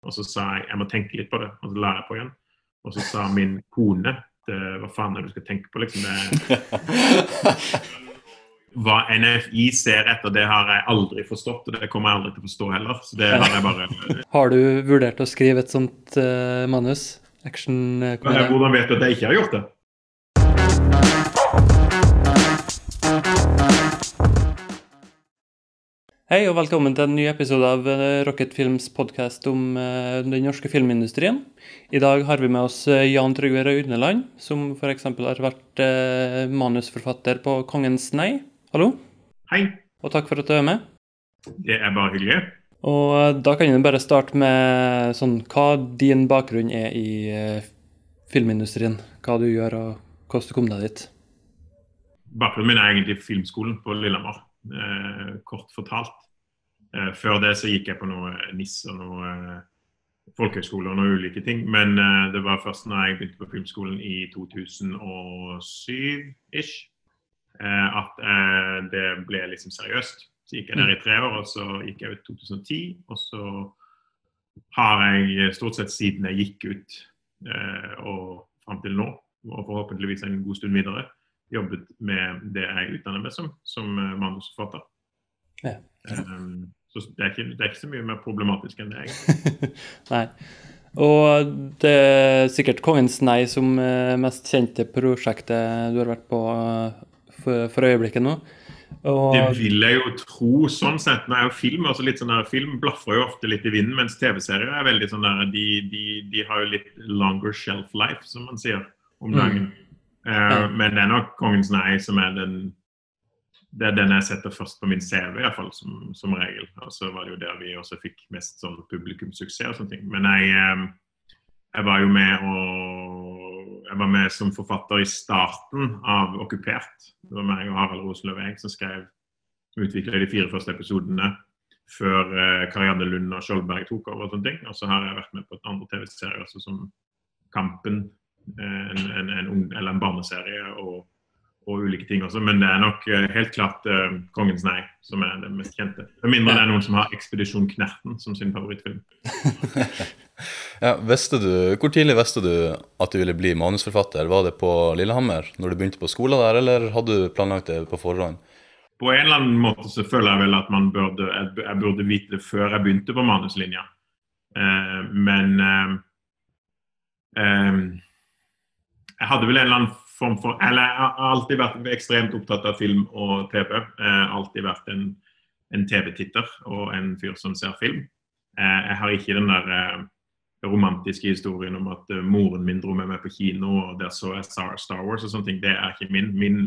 Og så sa jeg må tenke litt på det, og så la jeg på igjen. Og så sa min kone, hva faen er det du skal tenke på, liksom hva NFI ser etter, det har jeg aldri forstått, og det kommer jeg aldri til å forstå heller. Så det har jeg bare... Har du vurdert å skrive et sånt manus? Action-komedie? Hvordan vet du at jeg ikke har gjort det? Hei og velkommen til en ny episode av Rocket Films podcast om den norske filmindustrien. I dag har vi med oss Jan Trygve Røyneland, som for eksempel har vært manusforfatter på Kongens Nei. Hallo? Hei. Og takk for at du er med. Det er bare hyggelig. Og da kan du bare starte med hva din bakgrunn er i filmindustrien. Hva du gjør og hvordan du kom deg dit. Bakgrunnen min er egentlig filmskolen på Lillehammer. Kort fortalt. Før det så gikk jeg på noe NIS og noe folkehøyskole og noe ulike ting, men det var først når jeg begynte på filmskolen i 2007-ish at det ble liksom seriøst. Så gikk jeg der i 3 år, og så gikk jeg ut i 2010, og så har jeg stort sett siden jeg gikk ut og frem til nå, og forhåpentligvis en god stund videre, jobbet med det jeg utdannet meg som manusforfatter. Ja. Så det er ikke så mye mer problematisk enn det egentlig. Nei. Og det er sikkert Kongens Nei som mest kjente prosjektet du har vært på for øyeblikket nå. Og... Det vil jeg jo tro sånn sett. Nå er jo film, altså litt sånn der, film blaffer jo ofte litt i vinden, mens TV-serier er veldig sånn der, de har jo litt longer shelf life, som man sier, om dagen. Men det er nok Kongens Nei som er det er den jeg setter først på min CV i hvert fall, som regel. Og så var det jo der vi også fikk mest sånn publikumssuksess og sånne ting. Men jeg var jo med som forfatter i starten av Okkupert. Det var meg og Harald Rosenløv Egg som utviklet de 4 første episodene før Karianne Lund og Skjoldberg tok over og sånne ting. Og så har jeg vært med på et andre TV-serie også som Kampen, en barneserie og ulike ting også, men det er nok helt klart Kongens Nei som er det mest kjente. Med mindre det er noen som har Ekspedisjon Knerten som sin favorittfilm. Ja, hvor tidlig visste du at du ville bli manusforfatter? Var det på Lillehammer når du begynte på skolen der, eller hadde du planlagt det på forhånd? På en eller annen måte så føler jeg vel at jeg burde vite det før jeg begynte på manuslinja. Men jeg hadde vel en eller annen jeg har alltid vært ekstremt opptatt av film og TV. Jeg har alltid vært en TV-titter og en fyr som ser film. Jeg har ikke den der romantiske historien om at moren min dro med meg på kino, og der så jeg Star Wars og sånne ting. Det er ikke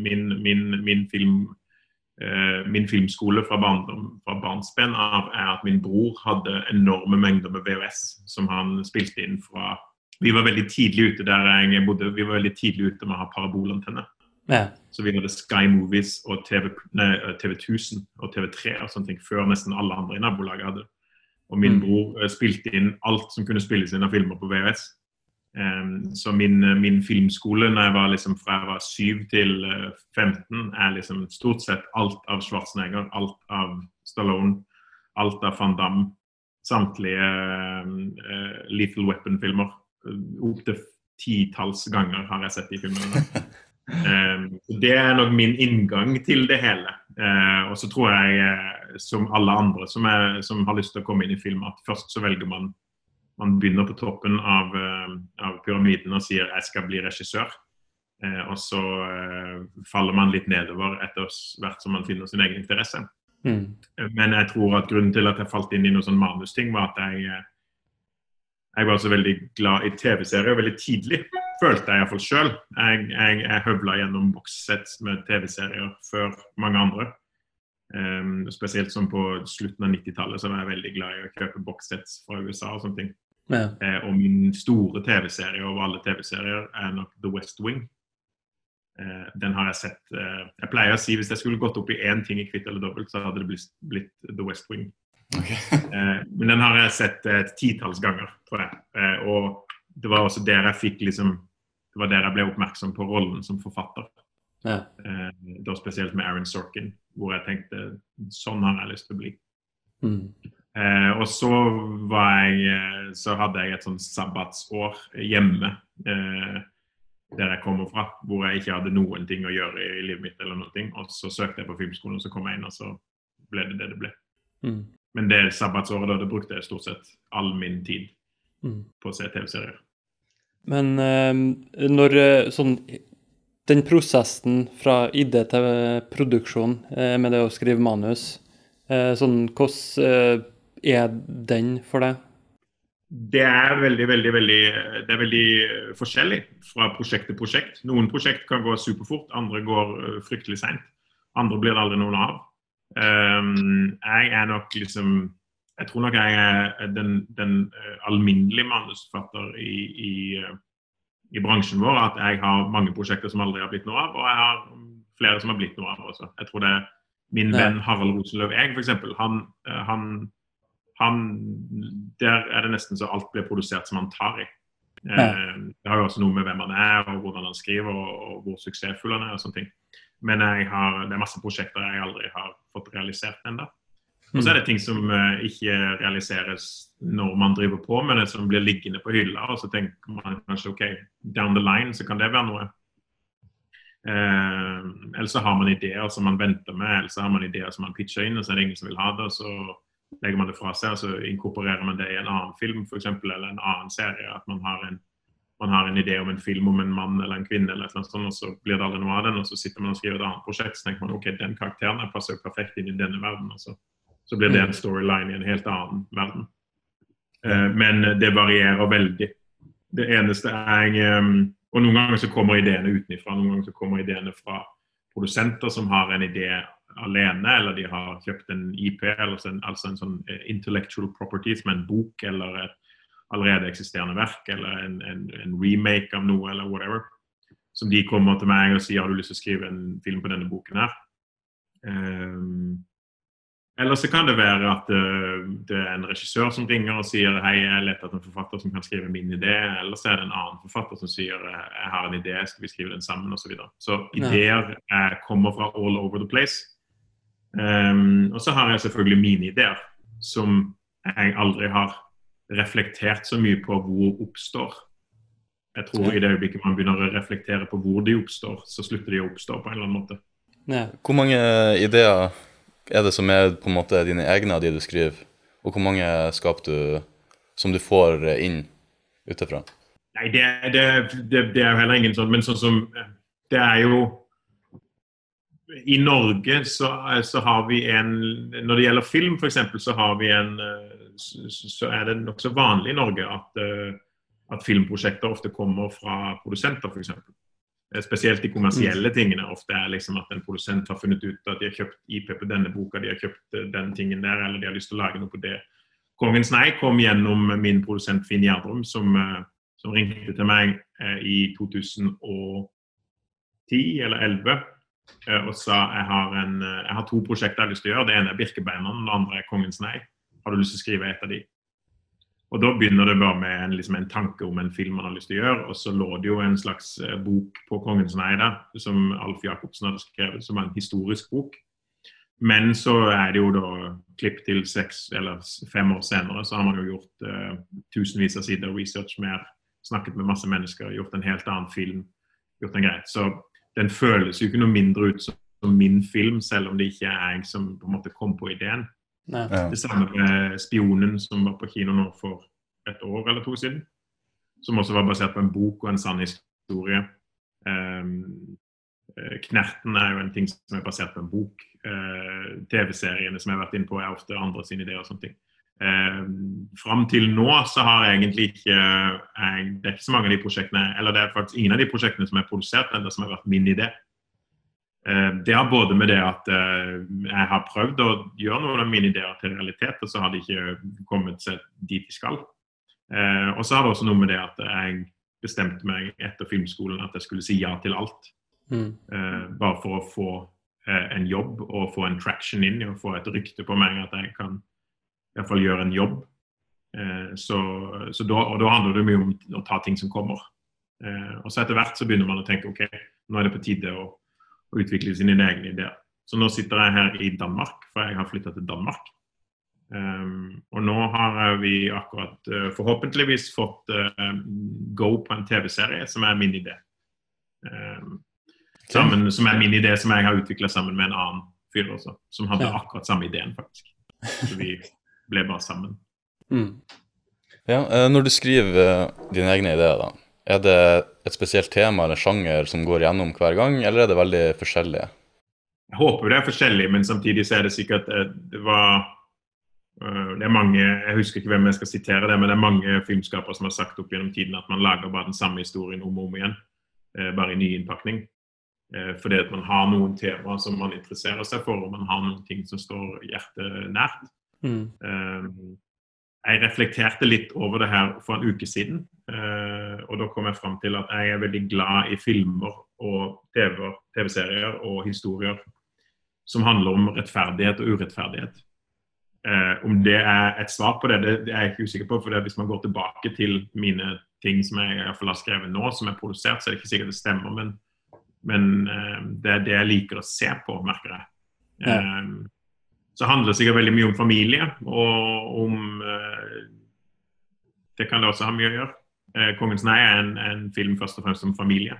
min filmskole fra barnsben av er at min bror hadde enorme mengder med VHS som han spilte inn fra. Vi var veldig tidlig ute der jeg bodde. Vi var veldig tidlig ute med å ha parabolantenne. Ja. Så vi hadde Sky Movies og TV 1000 og TV3 og sånne ting før nesten alle andre i nabolaget hadde. Og min bror spilte inn alt som kunne spilles inn av filmer på VHS. Så min filmskole når jeg var fra jeg var 7 til 15 er stort sett alt av Schwarzenegger, alt av Stallone, alt av Van Damme, samtlige Lethal Weapon-filmer. Opp til 10-talls ganger har jeg sett de filmene. Det er nok min inngang til det hele. Og så tror jeg, som alle andre som har lyst til å komme inn i film, at først så velger man begynner på toppen av pyramiden og sier jeg skal bli regissør. Og så faller man litt nedover etter hvert som man finner sin egen interesse. Men jeg tror at grunnen til at jeg falt inn i noen sånn manusting var at jeg var så veldig glad i TV-serier veldig tidlig, følte jeg i hvert fall selv. Jeg høvlet gjennom bokssett med TV-serier før mange andre. Spesielt som på slutten av 90-tallet så var jeg veldig glad i å kjøpe bokssett fra USA og sånne ting. Ja. Og min store TV-serie over alle TV-serier er nok The West Wing. Den har jeg sett. Jeg pleier å si hvis jeg skulle gått opp i en ting i kvitt eller dobbelt, så hadde det blitt The West Wing. Okay. Men den har jeg sett 10-talls ganger, tror jeg. Og det var også der jeg fikk det var der jeg ble oppmerksom på rollen som forfatter. Ja. Da spesielt med Aaron Sorkin, hvor jeg tenkte, sånn har jeg lyst til å bli. Og så hadde jeg et sånn sabbatsår hjemme, der jeg kommer fra, hvor jeg ikke hadde noen ting å gjøre i livet mitt eller noen ting. Og så søkte jeg på filmskolen, og så kom jeg inn, og så ble det det ble. Men det sabbatsåret da, det brukte jeg stort sett all min tid på å se TV-serier. Men når den prosessen fra idé til produksjon med det å skrive manus, hvordan den for deg? Det er veldig forskjellig fra prosjekt til prosjekt. Noen prosjekt kan gå superfort, andre går fryktelig sent. Andre blir det aldri noen av. Jeg tror nok jeg er den alminnelige manusforfatter i bransjen vår, at jeg har mange prosjekter som aldri har blitt noe av, og jeg har flere som har blitt noe av også. Jeg tror det er min venn Harald Rosenløv Egg, for eksempel. Der er det nesten så alt blir produsert som han tar i. Det har jo også noe med hvem han er, og hvordan han skriver, og hvor suksessfull han er, og sånne ting. Men det er masse prosjekter jeg aldri har fått realisert enda. Og så er det ting som ikke realiseres når man driver på, men det som blir liggende på hylla, og så tenker man kanskje, ok, down the line så kan det være noe. Eller så har man ideer som man venter med, eller så har man ideer som man pitcher inn, og så er det ingen som vil ha det, og så legger man det fra seg, og så inkorporerer man det i en annen film, for eksempel, eller en annen serie, at man har en idé om en film om en mann eller en kvinne, eller noe sånt, og så blir det aldri noe av den, og så sitter man og skriver et annet prosjekt, så tenker man, ok, den karakteren passer jo perfekt inn i denne verden, og så blir det en storyline i en helt annen verden. Men det varierer veldig. Det eneste og noen ganger så kommer ideene utenifra, noen ganger så kommer ideene fra produsenter som har en idé alene, eller de har kjøpt en IP, altså en sånn intellectual property, som en bok, eller et allerede eksisterende verk, eller en remake av noe, eller whatever. Som de kommer til meg og sier, har du lyst til å skrive en film på denne boken her? Eller så kan det være at det er en regissør som ringer og sier, hei, jeg leter etter en forfatter som kan skrive min idé, eller så er det en annen forfatter som sier, jeg har en idé, skal vi skrive den sammen, og så videre. Så ideer kommer fra all over the place. Og så har jeg selvfølgelig mine ideer, som jeg aldri har reflektert så mye på hvor oppstår. Jeg tror i det øyeblikket man begynner å reflektere på hvor de oppstår, så slutter de å oppstå på en eller annen måte. Ja. Hvor mange ideer er det som er på en måte dine egne av de du skriver, og hvor mange skaper du som du får inn utenfra? Nei, det er jo heller ingen sånn, men sånn som det er jo i Norge så har vi når det gjelder film for eksempel, så har vi så er det nok så vanlig i Norge at filmprosjekter ofte kommer fra produsenter for eksempel. Spesielt de kommersielle tingene ofte er liksom at en produsent har funnet ut at de har kjøpt IP på denne boka, de har kjøpt den tingen der, eller de har lyst til å lage noe på det. Kongens Nei kom gjennom min produsent Finn Gjerdrum, som ringte til meg i 2010 eller 2011, og sa jeg har 2 prosjekter jeg har lyst til å gjøre. Det ene er Birkebeineren, det andre er Kongens Nei. Har du lyst til å skrive et av de? Og da begynner det bare med en tanke om en film man har lyst til å gjøre, og så lå det jo en slags bok på Kongens Nei der, som Alf Jacobsen hadde skrevet, som var en historisk bok. Men så er det jo da klipp til 6 eller 5 år senere, så har man jo gjort tusenvis av sider research mer, snakket med masse mennesker, gjort en helt annen film, gjort en greit. Så den føles jo ikke noe mindre ut som min film, selv om det ikke er jeg som på en måte kom på ideen. Ja. Det samme med Spionen som var på kino nå for 1 år eller 2 siden, som også var basert på en bok og en sann historie. Knerten er jo en ting som er basert på en bok. TV-seriene som jeg har vært inne på er ofte andre sine ideer og sånne ting. Fram til nå så har jeg egentlig ikke det er ikke så mange av de prosjektene, eller det er faktisk ingen av de prosjektene som er produsert enda som har vært min idé. Det har både med det at jeg har prøvd å gjøre noen av mine ideer til realitet, og så har de ikke kommet seg dit de skal. Og så har det også noe med det at jeg bestemte meg etter filmskolen at jeg skulle si ja til alt. Bare for å få en jobb og få en traction inn og få et rykte på meg at jeg kan i hvert fall gjøre en jobb. Og da handler det mye om å ta ting som kommer. Og så etter hvert så begynner man å tenke, ok, nå er det på tide å utvikle sine egne ideer. Så nå sitter jeg her i Danmark, for jeg har flyttet til Danmark. Og nå har vi akkurat forhåpentligvis fått go på en TV-serie som min idé. Som min idé som jeg har utviklet sammen med en annen fyr også, som hadde akkurat samme ideen faktisk. Så vi ble bare sammen. Ja, når du skriver dine egne ideer da, det et spesielt tema eller sjanger som går gjennom hver gang, eller det veldig forskjellige? Jeg håper det forskjellig, men samtidig så det sikkert det mange, jeg husker ikke hvem jeg skal sitere det, men det mange filmskapere som har sagt opp gjennom tiden at man lager bare den samme historien om og om igjen, bare i ny innpakning. Fordi at man har noen temaer som man interesserer seg for, og man har noen ting som står hjertet nært. Jeg reflekterte litt over det her for en uke siden, og da kom jeg frem til at jeg veldig glad i filmer og TV-serier og historier som handler om rettferdighet og urettferdighet. Om det et svar på det, det jeg ikke usikker på, for hvis man går tilbake til mine ting som jeg I hvert fall har skrevet nå, som produsert, så det ikke sikkert det stemmer, men det det jeg liker å se på, merker jeg. Så handler det sikkert veldig mye om familie, og om det kan det også ha mye å gjøre. Kongens Nei en film først og fremst om familie.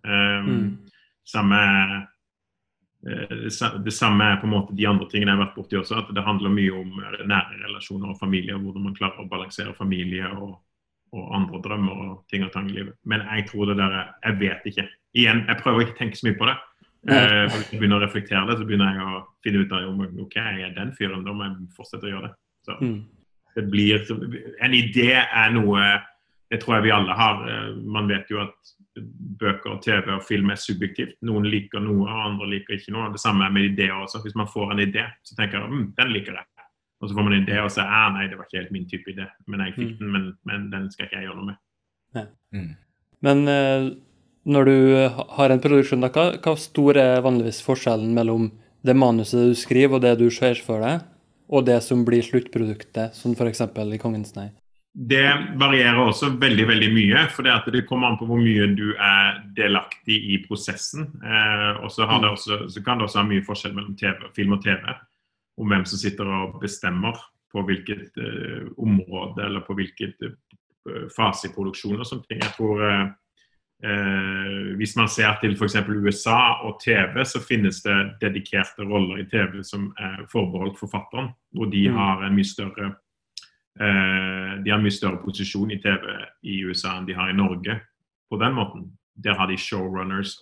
Det samme på en måte de andre tingene jeg har vært borti også, at det handler mye om nære relasjoner og familie, hvordan man klarer å balansere familie og andre drømmer og ting og tang I livet. Men jeg tror det der, jeg vet ikke. Igjen, jeg prøver ikke å tenke så mye på det. Hvis jeg begynner å reflektere det, så begynner jeg å finne ut av om ok, jeg den fyren, da må jeg fortsette å gjøre det. Så det blir, en idé noe, det tror jeg vi alle har. Man vet jo at bøker, TV og film subjektivt. Noen liker noe, og andre liker ikke noe. Det samme med ideer også. Hvis man får en idé, så tenker jeg, den liker jeg. Og så får man en idé og så nei, det var ikke helt min type idé. Men jeg fikk den, men den skal ikke jeg gjøre noe med. Men når du har en produksjon, da, hva stor vanligvis forskjellen mellom det manuset du skriver og det du ser for deg, og det som blir sluttproduktet, som for eksempel I Kongens Nei? Det varierer også veldig, veldig mye, for det kommer an på hvor mye du delaktig I prosessen. Og så kan det også ha mye forskjell mellom film og TV, om hvem som sitter og bestemmer på hvilket område, eller på hvilket fase I produksjon og sånne ting. Jeg tror, hvis man ser til for eksempel USA og TV, så finnes det dedikerte roller I TV som forbeholdt forfatteren, hvor de har en mye større posisjon I TV I USA enn de har I Norge på den måten. Der har de showrunners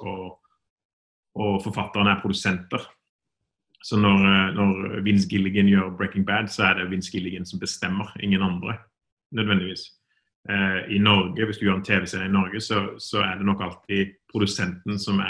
og forfatterne produsenter. Så når Vince Gilligan gjør Breaking Bad, så det Vince Gilligan som bestemmer, ingen andre, nødvendigvis. I Norge, hvis du gjør en TV-serie I Norge, så det nok alltid produsenten som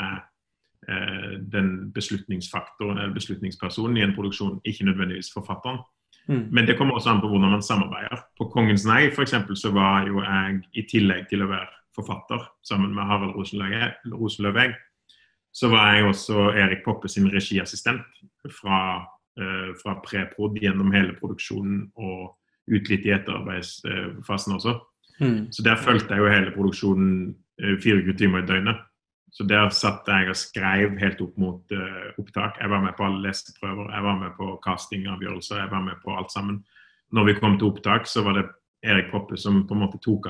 den beslutningsfaktoren eller beslutningspersonen I en produksjon, ikke nødvendigvis forfatteren. Men det kommer også an på hvordan man samarbeider. På Kongens Nei, for eksempel, så var jo jeg I tillegg til å være forfatter, sammen med Harald Rosenløveg, så var jeg også Erik Poppe sin regiassistent fra pre-prod gjennom hele produksjonen og ut litt I etterarbeidsfasen også. Så der følte jeg jo hele produksjonen 24 timer I døgnet. Så der satt jeg og skrev helt opp mot opptak. Jeg var med på alle leseprøver, jeg var med på castingavgjørelser, jeg var med på alt sammen. Når vi kom til opptak, så var det Erik Poppe som på en måte tok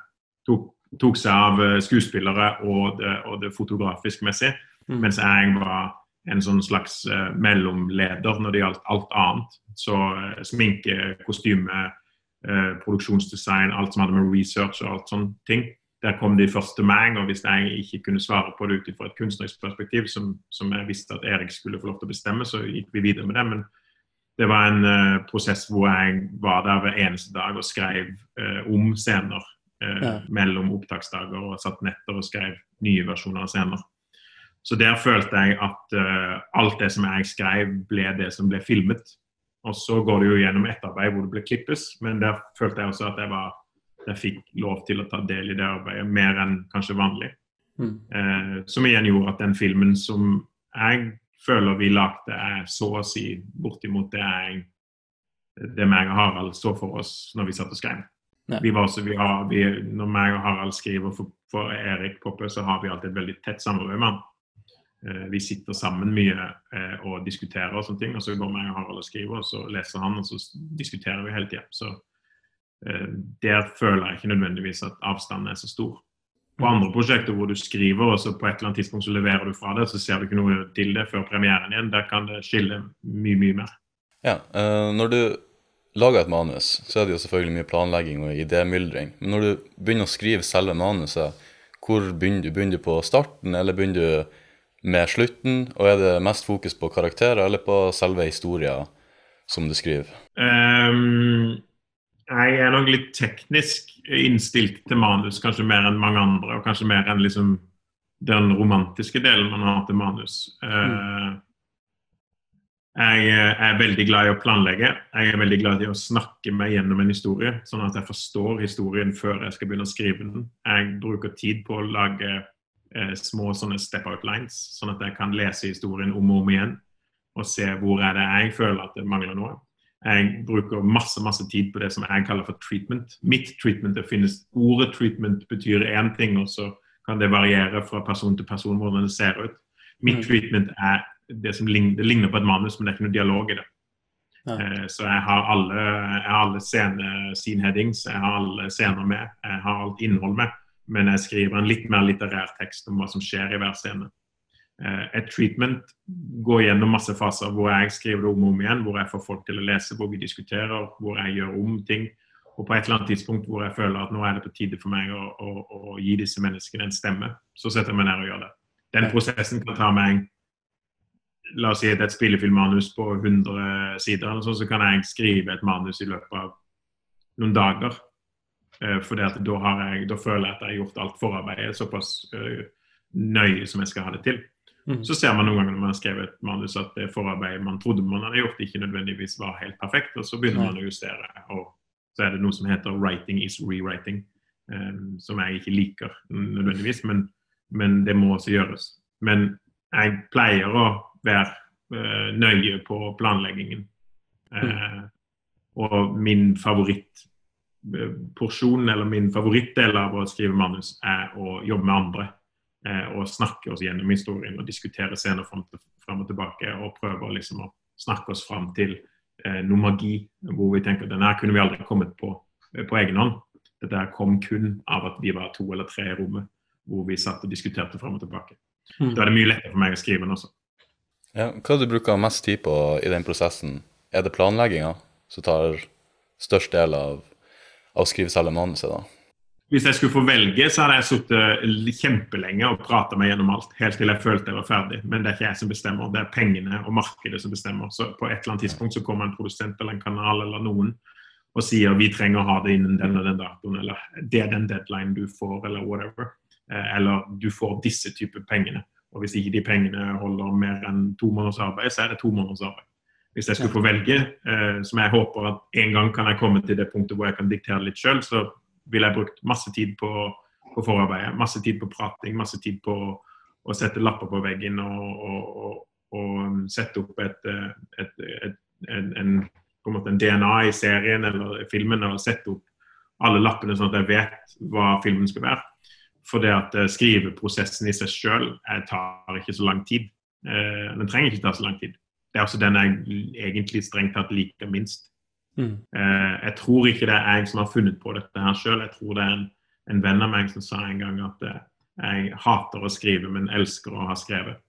seg av skuespillere og det fotografisk messig, mens jeg var en sånn slags mellomleder når det gjaldt alt annet. Så sminke, kostyme, produksjonsdesign, alt som hadde med research og alt sånne ting. Der kom de først til meg, og hvis jeg ikke kunne svare på det ut fra et kunstnerisk perspektiv, som jeg visste at Erik skulle få lov til å bestemme, så gikk vi videre med det. Men det var en prosess hvor jeg var der hver eneste dag og skrev om scener mellom opptaksdager, og satt netter og skrev nye versjoner av scener. Så der følte jeg at alt det som jeg skrev ble det som ble filmet. Og så går det jo gjennom etterarbeid hvor det ble klippes, men der følte jeg også at jeg fikk lov til å ta del I det arbeidet, mer enn kanskje vanlig. Som igjen gjorde at den filmen som jeg føler vi lagde så å si bortimot det meg og Harald så for oss når vi satt og skrev. Når meg og Harald skriver for Erik Poppe, så har vi alltid et veldig tett samarbeid med han. vi sitter sammen mye og diskuterer og sånne ting, og så går meg og Harald og skriver, og så leser han, og så diskuterer vi hele tiden. Så der føler jeg ikke nødvendigvis at avstanden så stor. På andre prosjekter hvor du skriver, og så på et eller annet tidspunkt så leverer du fra det, så ser du ikke noe til det før premieren igjen. Der kan det skille mye, mye mer. Ja, når du lager et manus, så det jo selvfølgelig mye planlegging og idémyldring. Men når du begynner å skrive selve manuset, hvor begynner du? Begynner du på starten, eller begynner du med slutten? Og det mest fokus på karakterer, eller på selve historien som du skriver? Jeg nok litt teknisk innstilt til manus, kanskje mer enn mange andre, og kanskje mer enn liksom den romantiske delen man har til manus. Jeg veldig glad i å planlegge. Jeg veldig glad i å snakke meg gjennom en historie, sånn at jeg forstår historien før jeg skal begynne å skrive den. Jeg bruker tid på å lage små sånne step-out lines, sånn at jeg kan lese historien om og om igjen, og se hvor det jeg føler at det mangler noe. Jeg bruker masse tid på det som jeg kaller for treatment. Mitt treatment, det finnes ordet treatment betyr en ting, og så kan det variere fra person til person hvordan det ser ut. Mitt treatment det som det ligner på et manus, men det ikke noe dialog i det. Ja. Så jeg har alle scene headings, jeg har alle scener med, jeg har alt innhold med, men jeg skriver en litt mer litterær tekst om hva som skjer i hver scene. Et treatment går gjennom masse faser hvor jeg skriver det om og om igjen, hvor jeg får folk til å lese, hvor vi diskuterer, hvor jeg gjør om ting, og på et eller annet tidspunkt hvor jeg føler at nå det på tide for meg å gi disse menneskene en stemme, så setter jeg meg ned og gjør det. Den prosessen kan ta meg, la oss si et spillefilmmanus på 100 sider, eller sånn, så kan jeg skrive et manus i løpet av noen dager, fordi at da føler jeg at jeg har gjort alt forarbeidet såpass nøye som jeg skal ha det til. Så ser man noen ganger når man har skrevet et manus at det forarbeidet man trodde man hadde gjort ikke nødvendigvis var helt perfekt, og så begynner man å justere, og så det noe som heter writing is rewriting, som jeg ikke liker nødvendigvis, men det må også gjøres. Men jeg pleier å være nøye på planleggingen. Og min favorittporsjon, eller min favorittdel av å skrive manus, å jobbe med andre, og snakke oss gjennom historien, og diskutere scener frem og tilbake, og prøve liksom å snakke oss frem til noe magi, hvor vi tenker at denne kunne vi aldri kommet på egen hånd. Dette kom kun av at vi var 2 eller 3 i rommet, hvor vi satt og diskuterte frem og tilbake. Da det mye lettere for meg å skrive den også. Ja, hva du bruker mest tid på i den prosessen? Det planleggingen som tar størst del av å skrive selve manuset da? Hvis jeg skulle få velge, så hadde jeg suttet kjempelenge og pratet meg gjennom alt, helt til jeg følte jeg var ferdig. Men det ikke jeg som bestemmer, det pengene og markedet som bestemmer. Så på et eller annet tidspunkt så kommer en produsent eller en kanal eller noen og sier vi trenger å ha det innen den og den datoen, eller det den deadline du får, eller whatever. Eller du får disse typer pengene. Og hvis ikke de pengene holder mer enn 2 måneders arbeid, så det 2 måneders arbeid. Hvis jeg skulle få velge, som jeg håper at en gang kan jeg komme til det punktet hvor jeg kan diktere litt selv, så vil jeg brukt masse tid på forarbeidet, masse tid på prating, masse tid på å sette lapper på veggen og sette opp en DNA i serien eller filmen, og sette opp alle lappene sånn at jeg vet hva filmen skal være. For det at skriveprosessen i seg selv tar ikke så lang tid. Den trenger ikke ta så lang tid. Det også den jeg egentlig strengt tatt liker minst. Jeg tror ikke det jeg som har funnet på dette her selv. Jeg tror det en venn av meg som sa en gang at jeg hater å skrive, men elsker å ha skrevet.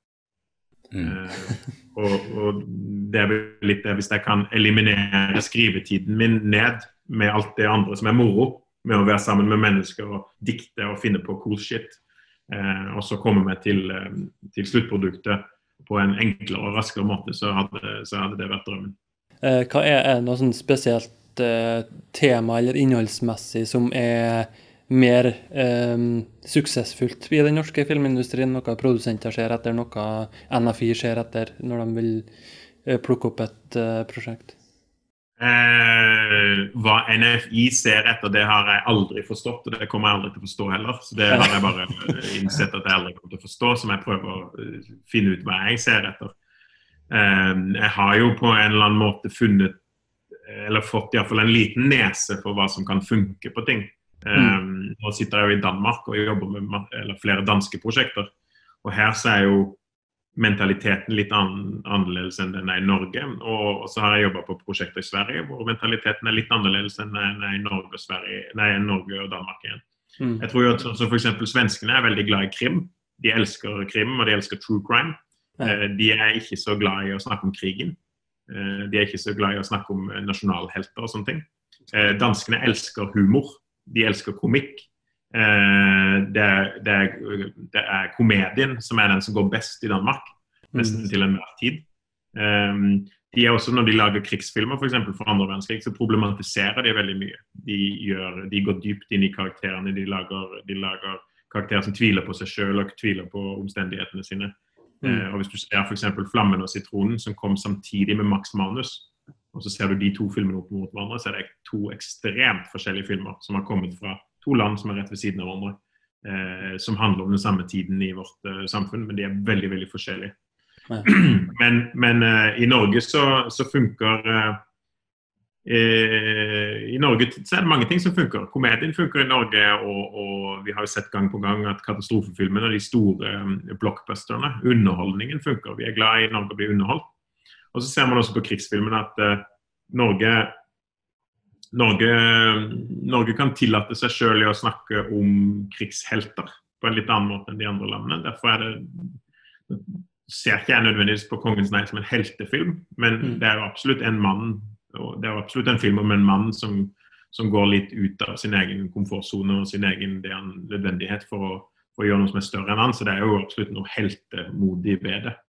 Og det litt det, hvis jeg kan eliminere skrivetiden min ned med alt det andre som moro, med å være sammen med mennesker og dikte og finne på cool shit. Og så kommer vi til sluttproduktet på en enklere og raskere måte, så hadde det vært drømmen. Hva noe sånn spesielt tema eller innholdsmessig som mer suksessfullt i den norske filmindustrien? Noe produsenter ser etter, noe NFI ser etter når de vil plukke opp et prosjekt? Hva NFI ser etter, det har jeg aldri forstått, og det kommer jeg aldri til å forstå heller. Så det har jeg bare innsett at jeg aldri kommer til å forstå, som jeg prøver å finne ut hva jeg ser etter. Jeg har jo på en eller annen måte funnet, eller fått i hvert fall en liten nese for hva som kan funke på ting. Nå sitter jeg jo i Danmark og jobber med flere danske prosjekter, og her så jo mentaliteten litt annerledes enn den I Norge. Og så har jeg jobbet på prosjekter I Sverige, hvor mentaliteten litt annerledes enn I Norge og Sverige, Norge og Danmark igjen. Jeg tror jo at så for eksempel svenskene veldig glad I krim. De elsker krim, og de elsker true crime. De ikke så glad I å snakke om krigen. De ikke så glad I å snakke om nasjonalhelter og sånne ting. Danskene elsker humor. De elsker komikk. Det komedien som den som går best I Danmark, nesten til enhver tid. De også, når de lager krigsfilmer, for eksempel for andre verdenskrig, så problematiserer de veldig mye. De går dypt inn I karakterene, de lager karakterer som tviler på seg selv og tviler på omstendighetene sine. Og hvis du ser for eksempel Flammen og Citronen, som kom samtidig med Max Manus, og så ser du de to filmene opp mot hverandre, så det to ekstremt forskjellige filmer som har kommet fra to land som rett ved siden av hverandre, som handler om den samme tiden I vårt samfunn, men de veldig, veldig forskjellige. Men I Norge så funker I Norge så det mange ting som funker. Komedien funker I Norge, og vi har jo sett gang på gang at katastrofefilmene og de store blockbusterne, underholdningen funker. Vi glad I Norge å bli underholdt. Og så ser man også på krigsfilmene at Norge kan tillate seg selv I å snakke om krigshelter på en litt annen måte enn de andre landene. Derfor ser ikke jeg nødvendigvis på Kongens Nei som en heltefilm, men det jo absolutt en mann, og det jo absolutt en film om en mann som går litt ut av sin egen komfortzone og sin egen nødvendighet for å gjøre noe som større enn han, så det jo absolutt noe heltemodig ved det.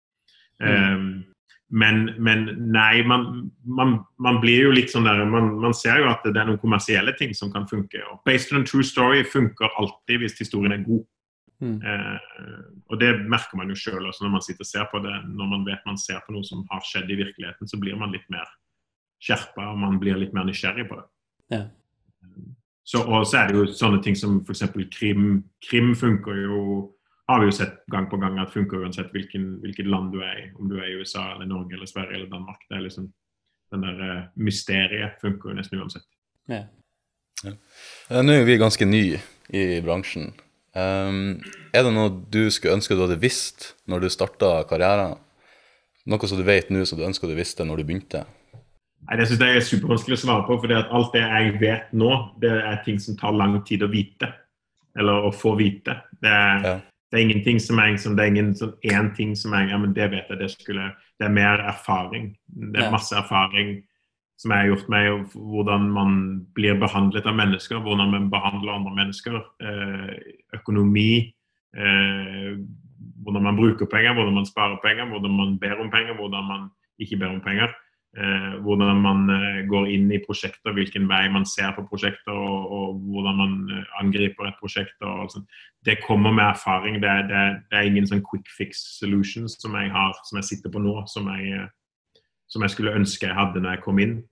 Men nei, man blir jo litt sånn der, man ser jo at det noen kommersielle ting som kan funke, og Based on a True Story funker alltid hvis historien god. Og det merker man jo selv også når man sitter og ser på det. Når man vet man ser på noe som har skjedd I virkeligheten, så blir man litt mer skjerpet, og man blir litt mer nysgjerrig på det. Ja. Og så det jo sånne ting som for eksempel krim. Krim funker jo, har vi jo sett gang på gang, at funker uansett hvilket land du I, om du I USA, eller Norge, eller Sverige, eller Danmark. Det liksom, den der mysteriet funker jo nesten uansett. Ja. Nå vi ganske ny I bransjen. Det noe du skulle ønske du hadde visst når du startet karrieren? Noe som du vet nå som du ønsker du visste når du begynte? Nei, det synes jeg supervanskelig å svare på, for at alt det jeg vet nå, det ting som tar lang tid å vite, eller å få vite. Det ingenting som liksom, det ingen sånn en ting som ja, men det vet jeg, det mer erfaring. Det masse erfaring som jeg har gjort meg, hvordan man blir behandlet av mennesker, hvordan man behandler andre mennesker, økonomi, hvordan man bruker penger, hvordan man sparer penger, hvordan man ber om penger, hvordan man ikke ber om penger, hvordan man går inn I prosjekter, hvilken vei man ser på prosjekter, og hvordan man angriper et prosjekt. Og sånt. Det kommer med erfaring, det ingen sånn quick fix solutions som jeg har, som jeg sitter på nå, som jeg skulle ønske jeg hadde når jeg kom inn.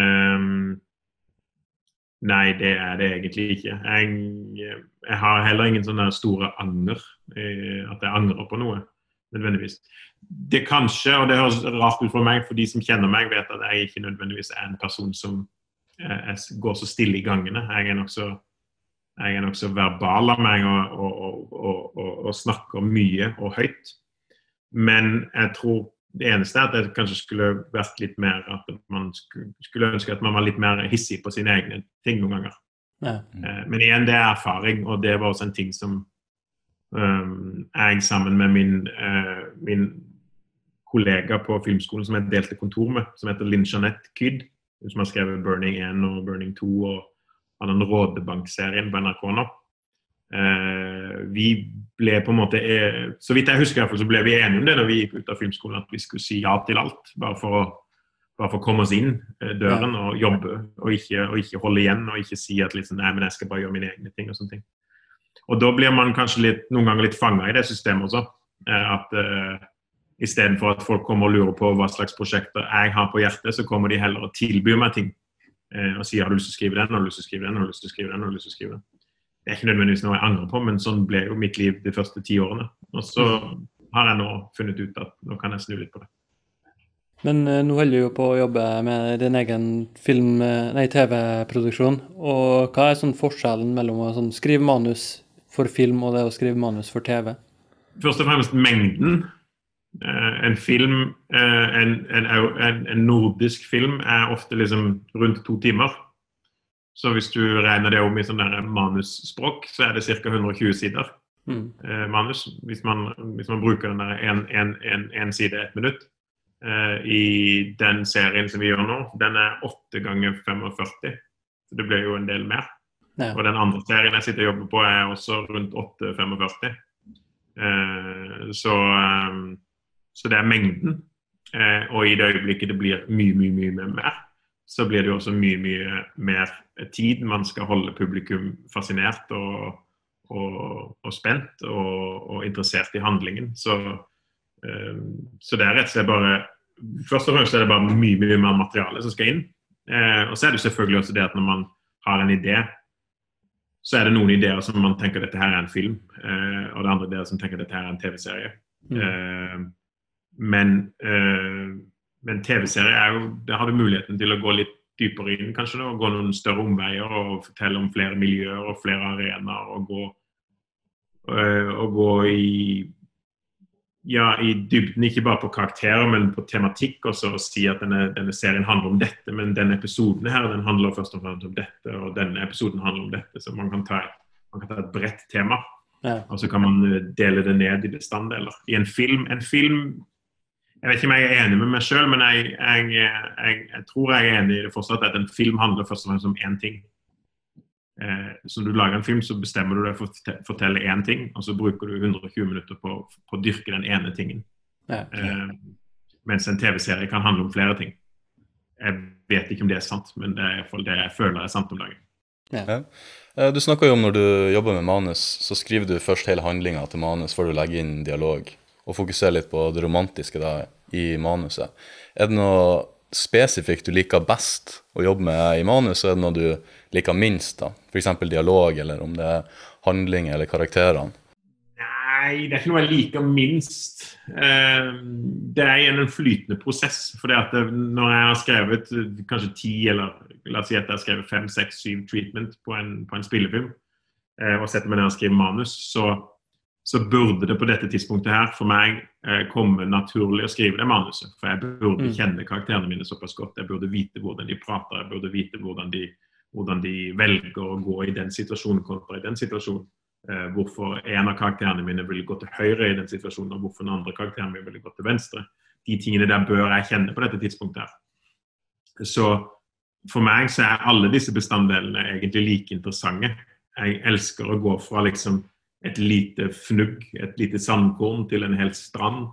Nei, det det egentlig ikke. Jeg har heller ingen sånne store anger, at jeg angrer på noe, nødvendigvis. Det kanskje, og det høres rart ut for meg, for de som kjenner meg vet at jeg ikke nødvendigvis en person som går så stille I gangene. Jeg nok så verbal av meg og snakker mye og høyt. Men jeg tror det eneste at det kanskje skulle vært litt mer at man skulle ønske at man var litt mer hissig på sine egne ting noen ganger. Ja. Men igjen, det erfaring, og det var også en ting som jeg sammen med min kollega på filmskolen som jeg delte kontor med, som heter Lynn Jeanette Kydd, som har skrevet Burning 1 og Burning 2 og av den Rådebank-serien på NRK nå. Vi ble på en måte, så vidt jeg husker I hvert fall, så ble vi enige om det når vi gikk ut av filmskolen, at vi skulle si ja til alt, bare for å komme oss inn døren og jobbe, og ikke holde igjen, og ikke si at liksom, nei, men jeg skal bare gjøre mine egne ting og sånne ting. Og da blir man kanskje noen ganger litt fanget I det systemet også, at I stedet for at folk kommer og lurer på hva slags prosjekter jeg har på hjertet, så kommer de heller og tilbyr meg ting, og sier, har du lyst til å skrive den, har du lyst til å skrive den, har du lyst til å skrive den, har du lyst til å skrive den. Det ikke nødvendigvis noe jeg angrer på, men sånn ble jo mitt liv de første 10 årene. Og så har jeg nå funnet ut at nå kan jeg snu litt på det. Men nå holder du jo på å jobbe med din egen TV-produksjon, og hva sånn forskjellen mellom å sånn skrive manus for film og det å skrive manus for TV? Først og fremst mengden. En film, en nordisk film ofte liksom rundt 2 timer. Så hvis du regner det om i sånn der manusspråk, så det cirka 120 sider manus. Hvis man bruker den der en side 1 minutt. I den serien som vi gjør nå, den 8 ganger 45. Så det blir jo en del mer. Ja. Og den andre serien jeg sitter og jobber på også rundt 8,45. Så det mengden. Og i det øyeblikket det blir mye mer, så blir det jo også mye mer tid. Man skal holde publikum fascinert og spent og interessert i handlingen. Så det rett og slett bare, først og fremst det bare mye mer materiale som skal inn. Og så det selvfølgelig også det at når man har en idé, så det noen ideer som man tenker dette her en film, og det andre ideer som tenker dette her en TV-serie. Men TV-serie jo, det har du muligheten til å gå litt dypere inn kanskje, og gå noen større omveier og fortelle om flere miljøer og flere arenaer og gå i dybden, ikke bare på karakterer, men på tematikk også, og si at denne serien handler om dette, men denne episoden her, den handler først og fremst om dette, og denne episoden handler om dette, så man kan ta et bredt tema, og så kan man dele det ned i bestanddeler. I en film, jeg vet ikke om jeg enig med meg selv, men jeg tror jeg enig i det fortsatt, at en film handler først og fremst om en ting. Så når du lager en film, så bestemmer du deg for å fortelle en ting, og så bruker du 120 minutter på å dyrke den ene tingen. Mens en TV-serie kan handle om flere ting. Jeg vet ikke om det sant, men det I hvert fall det jeg føler sant om dagen. Ja. Du snakket jo om når du jobber med manus, så skriver du først hele handlingen til manus før du legger inn dialog, og fokuserer litt på det romantiske da, I manuset. Det noe spesifikt du liker best å jobbe med I manus, så det noe du liker minst da? For eksempel dialog, eller om det handling eller karakterene? Nei, det ikke noe jeg liker minst. Det en flytende prosess, for at når jeg har skrevet kanskje 10, eller la oss si at jeg har skrevet 5, 6, 7 treatment på en spillefilm, og setter meg ned og skriver manus, så burde det på dette tidspunktet her for meg komme naturlig å skrive det manuset, for jeg burde kjenne karakterene mine såpass godt, jeg burde vite hvordan de prater, jeg burde vite hvordan de velger å gå I den situasjonen kontra I den situasjonen, hvorfor en av karakterene mine vil gå til høyre I den situasjonen, og hvorfor den andre karakteren min vil gå til venstre. De tingene der bør jeg kjenne på dette tidspunktet her. Så for meg så alle disse bestanddelene egentlig like interessante. Jeg elsker å gå fra liksom et lite fnugg, et lite sandkorn til en hel strand.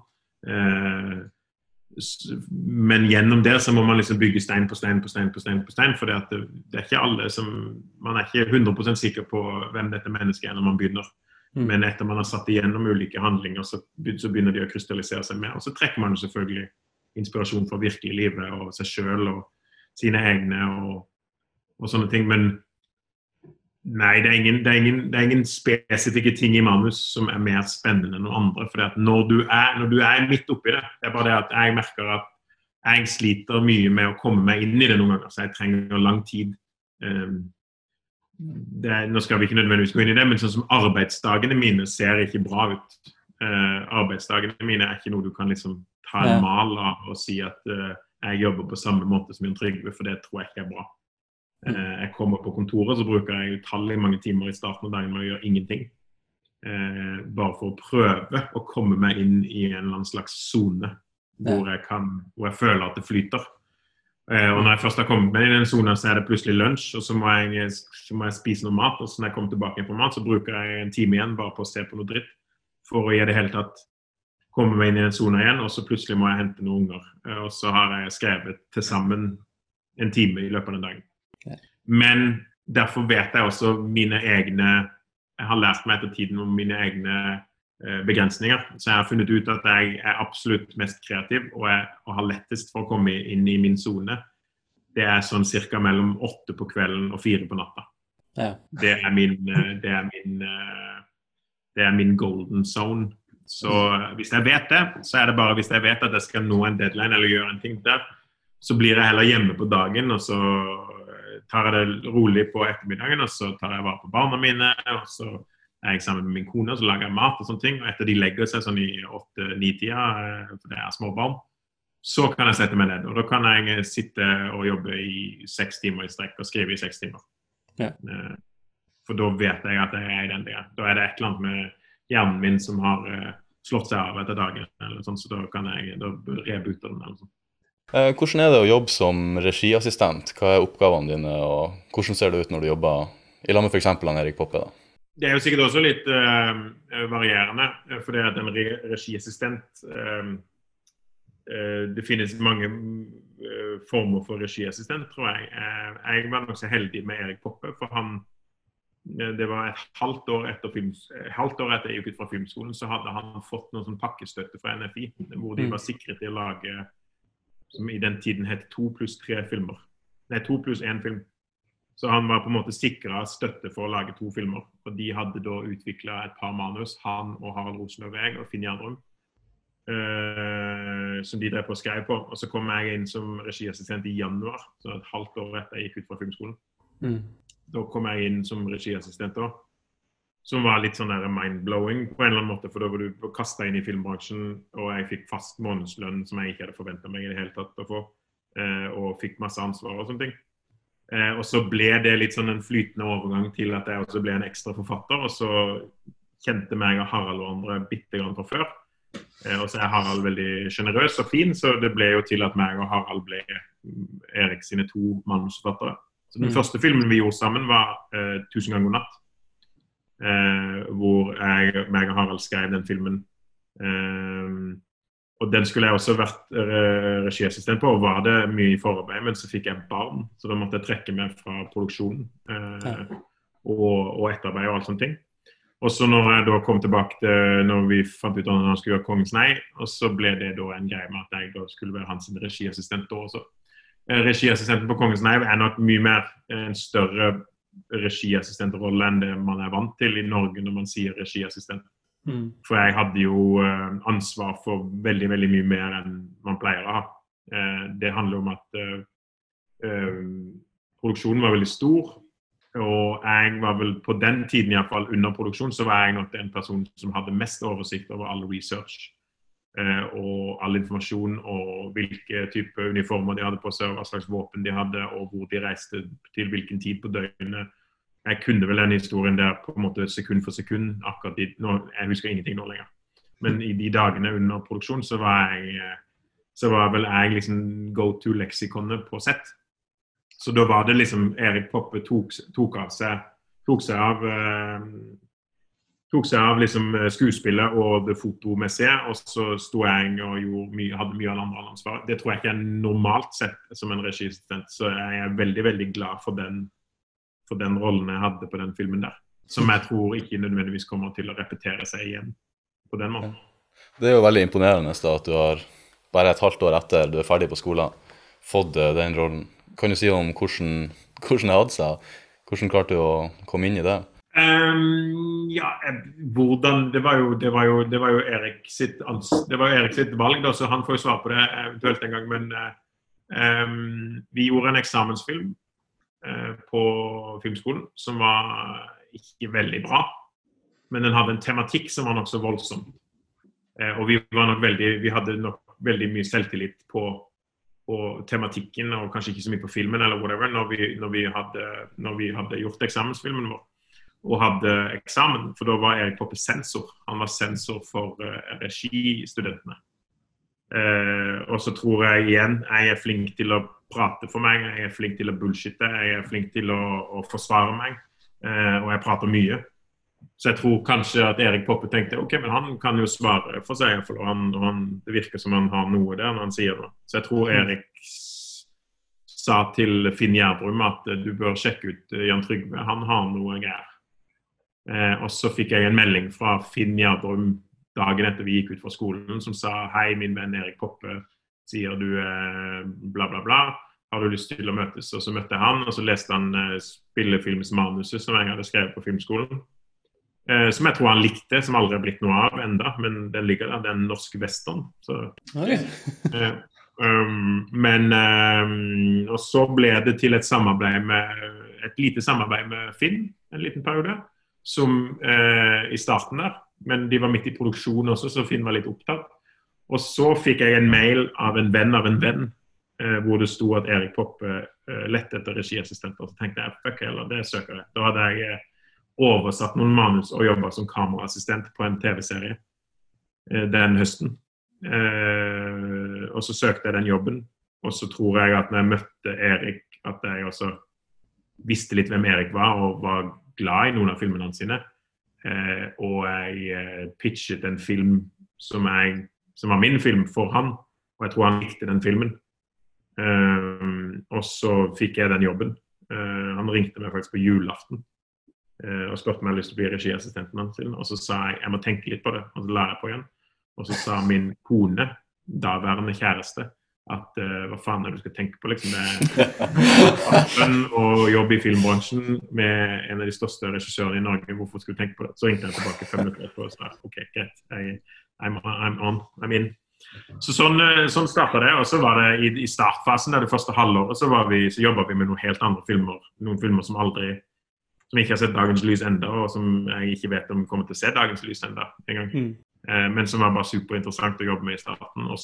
Men gjennom det så må man liksom bygge stein på stein, for det ikke alle som, man ikke 100% sikker på hvem dette mennesket når man begynner. Men etter man har satt igjennom ulike handlinger, så begynner de å krystallisere seg mer. Og så trekker man selvfølgelig inspirasjon fra virkelig livet, og seg selv, og sine egne, og sånne ting. Men nei, det ingen spesifikke ting I manus som mer spennende enn noen andre, for når du midt oppi det, det bare det at jeg merker at jeg sliter mye med å komme meg inn I det noen ganger, så jeg trenger lang tid. Nå skal vi ikke nødvendigvis gå inn I det, men sånn som arbeidsdagene mine ser ikke bra ut. Arbeidsdagene mine ikke noe du kan liksom ta en mal av og si at jeg jobber på samme måte som Jon Trygve, for det tror jeg ikke bra. Jeg kommer på kontoret, så bruker jeg utallige mange timer I starten av dagen med å gjøre ingenting. Bare for å prøve å komme meg inn I en eller annen slags zone, hvor jeg føler at det flyter. Og når jeg først har kommet meg I den zonen, så det plutselig lunsj, og så må jeg spise noe mat, og så når jeg kommer tilbake igjen på mat, så bruker jeg en time igjen bare på å se på noe dritt, for å I det hele tatt komme meg inn I den zonen igjen, og så plutselig må jeg hente noen unger. Og så har jeg skrevet til sammen en time I løpet av den dagen. Men derfor vet jeg også jeg har lært meg etter tiden om mine egne begrensninger, så jeg har funnet ut at jeg absolutt mest kreativ og har lettest for å komme inn I min zone. Det sånn cirka mellom 8 på kvelden og 4 på natta. Det min golden zone. Så hvis jeg vet det, så det bare hvis jeg vet at jeg skal nå en deadline eller gjøre en ting der, så blir jeg heller hjemme på dagen, og så tar jeg det rolig på ettermiddagen, og så tar jeg vare på barna mine, og så jeg sammen med min kone, så lager jeg mat og sånne ting, og etter de legger seg sånn i 8-9-tida, for det småbarn, så kan jeg sette meg ned, og da kan jeg sitte og jobbe i 6 timer i strekk, og skrive i 6 timer. Ja. For da vet jeg at jeg i den delen. Da det et eller annet med hjernen min som har slått seg av etter dagen, eller sånn, så da kan jeg reboote den, eller sånn. Hvordan det å jobbe som regiassistent? Hva oppgavene dine, og hvordan ser det ut når du jobber i lag med for eksempel Erik Poppe da? Det jo sikkert også litt varierende, for det at en regiassistent, det finnes mange former for regiassistent, tror jeg. Jeg var nok så heldig med Erik Poppe, for det var et halvt år etter jeg gikk ut fra filmskolen, så hadde han fått noen sånn pakkestøtte fra NFI, hvor de var sikret til å lage, som i den tiden het 2+3 filmer. Nei, 2+1 film. Så han var på en måte sikret støtte for å lage 2 filmer. Og de hadde da utviklet et par manus, han og Harald Rosenløv og Finn Gjerdrum, som de drev på og skrev på. Og så kom jeg inn som regiassistent i januar, så et halvt år etter jeg gikk ut fra filmskolen. Da kom jeg inn som regiassistent da, som var litt sånn der mind-blowing på en eller annen måte, for da var du kastet inn i filmbransjen, og jeg fikk fast månedslønn som jeg ikke hadde forventet meg i det hele tatt å få, og fikk masse ansvar og sånne ting. Og så ble det litt sånn en flytende overgang til at jeg også ble en ekstra forfatter, og så kjente meg og Harald og andre bitte grann fra før. Og så Harald veldig generøs og fin, så det ble jo til at meg og Harald ble Erik sine 2 manusforfattere. Så den første filmen vi gjorde sammen var 1000 ganger god natt. Hvor meg og Harald skrev den filmen, og den skulle jeg også vært regiassistent på, og var det mye i forarbeid, men så fikk jeg barn, så da måtte jeg trekke meg fra produksjonen og etterarbeid og alt sånne ting. Og så når jeg da kom tilbake til når vi fant ut at han skulle gjøre Kongens Nei, og så ble det da en greie med at jeg da skulle være hans regiassistent da også. Regiassistenten på Kongens Nei nok mye mer en større regiassistentrolle enn det man vant til i Norge når man sier regiassistent. For jeg hadde jo ansvar for veldig, veldig mye mer enn man pleier å ha. Det handler om at produksjonen var veldig stor, og jeg var vel på den tiden i hvert fall under produksjon, så var jeg nok en person som hadde mest oversikt over all research og all informasjon og hvilke type uniformer de hadde på seg, og hva slags våpen de hadde, og hvor de reiste til hvilken tid på døgnet. Jeg kunne vel den historien der på en måte sekund for sekund, akkurat jeg husker ingenting nå lenger. Men i de dagene under produksjon så var vel jeg liksom go-to-leksikonet på sett. Så da var det liksom Erik Poppe tok seg av liksom skuespillet og det fotomessige, og så sto jeg og hadde mye av andre ansvar. Det tror jeg ikke normalt sett som en regiassistent, så jeg veldig, veldig glad for den rollen jeg hadde på den filmen der, som jeg tror ikke nødvendigvis kommer til å repetere seg igjen på den måten. Det jo veldig imponerende da, at du har bare et halvt år etter du ferdig på skolen fått den rollen. Kan du si om hvordan det hadde seg? Hvordan klarte du å komme inn i det? Ja, hvordan, det var jo Erik sitt valg da, så han får jo svar på det eventuelt en gang, men vi gjorde en eksamensfilm på filmskolen som var ikke veldig bra, men den hadde en tematikk som var nok så voldsom, og vi hadde nok veldig mye selvtillit på tematikken, og kanskje ikke så mye på filmen eller whatever, når vi hadde gjort eksamensfilmen vår og hadde eksamen, for da var Erik Poppe sensor. Han var sensor for registudentene. Og så tror jeg igjen, jeg flink til å prate for meg, jeg flink til å bullshitte, jeg flink til å forsvare meg, og jeg prater mye. Så jeg tror kanskje at Erik Poppe tenkte, ok, men han kan jo svare for seg, for det virker som han har noe der når han sier noe. Så jeg tror Erik sa til Finn Gjerdrum at du bør sjekke ut Jan Trygve, han har noe greier. Og så fikk jeg en melding fra Finn Gjerdrum dagen etter vi gikk ut fra skolen, som sa, hei, min venn Erik Poppe, sier du bla bla bla, har du lyst til å møtes? Og så møtte jeg han, og så leste han spillefilmsmanuset som jeg hadde skrevet på filmskolen, som jeg tror han likte, som aldri har blitt noe av enda, men den ligger der, den norske western. Så, og så ble det til et lite samarbeid med Finn, en liten periode, i starten der, men de var midt i produksjon også, så Finn var litt opptatt. Og så fikk jeg en mail av en venn, hvor det sto at Erik Poppe lette etter regiassistenter. Så tenkte jeg, fuck heller, det søker jeg. Da hadde jeg oversatt noen manus og jobbet som kameraassistent på en TV-serie den høsten. Og så søkte jeg den jobben, og så tror jeg at når jeg møtte Erik, at jeg også visste litt hvem Erik var, og var glad i noen av filmene sine. Og jeg pitchet en film som var min film for han, og jeg tror han likte den filmen. Og så fikk jeg den jobben. Han ringte meg faktisk på julaften, og spurte om jeg hadde lyst til å bli regiassistenten hans, og så sa jeg må tenke litt på det, og så la jeg på igjen. Og så sa min kone, daværende kjæreste, at hva faen du skal tenke på, liksom, og jobbe i filmbransjen med en av de største regissørene i Norge, hvorfor skulle du tenke på det? Så ringte jeg tilbake 5 minutter etterpå og sa, ok, greit, I'm in. Så sånn startet det, og så var det i startfasen, det første halvåret, så jobbet vi med noen helt andre filmer, noen filmer som ikke har sett dagens lys enda, og som jeg ikke vet om kommer til å se dagens lys enda en gang. Men som var bare superinteressant å jobbe med i starten, og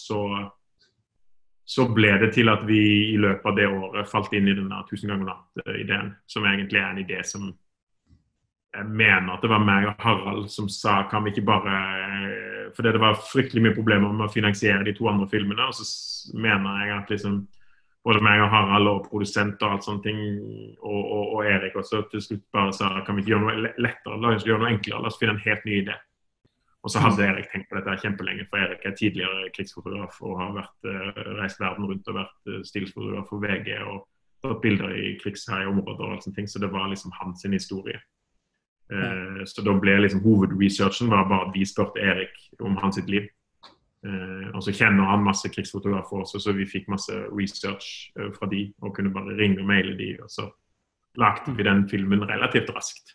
så ble det til at vi i løpet av det året falt inn i denne 1000 ganger natt-ideen, som egentlig en idé som jeg mener at det var meg og Harald som sa, kan vi ikke bare, fordi det var fryktelig mye problemer med å finansiere de 2 andre filmene, og så mener jeg at liksom, både meg og Harald og produsent og alt sånne ting, og Erik også til slutt bare sa, kan vi ikke gjøre noe lettere, la oss gjøre noe enklere, la oss finne en helt ny idé. Og så hadde Erik tenkt på dette kjempelenge, for Erik tidligere krigsfotograf og har reist verden rundt og vært stilsfotograf for VG og tatt bilder i krigsherje områder og alt sånne ting, så det var liksom hans historie. Så da ble liksom hovedresearchen var bare at vi spurte Erik om hans sitt liv. Og så kjenner han masse krigsfotografer også, så vi fikk masse research fra de, og kunne bare ringe og maile de, og så lagde vi den filmen relativt raskt.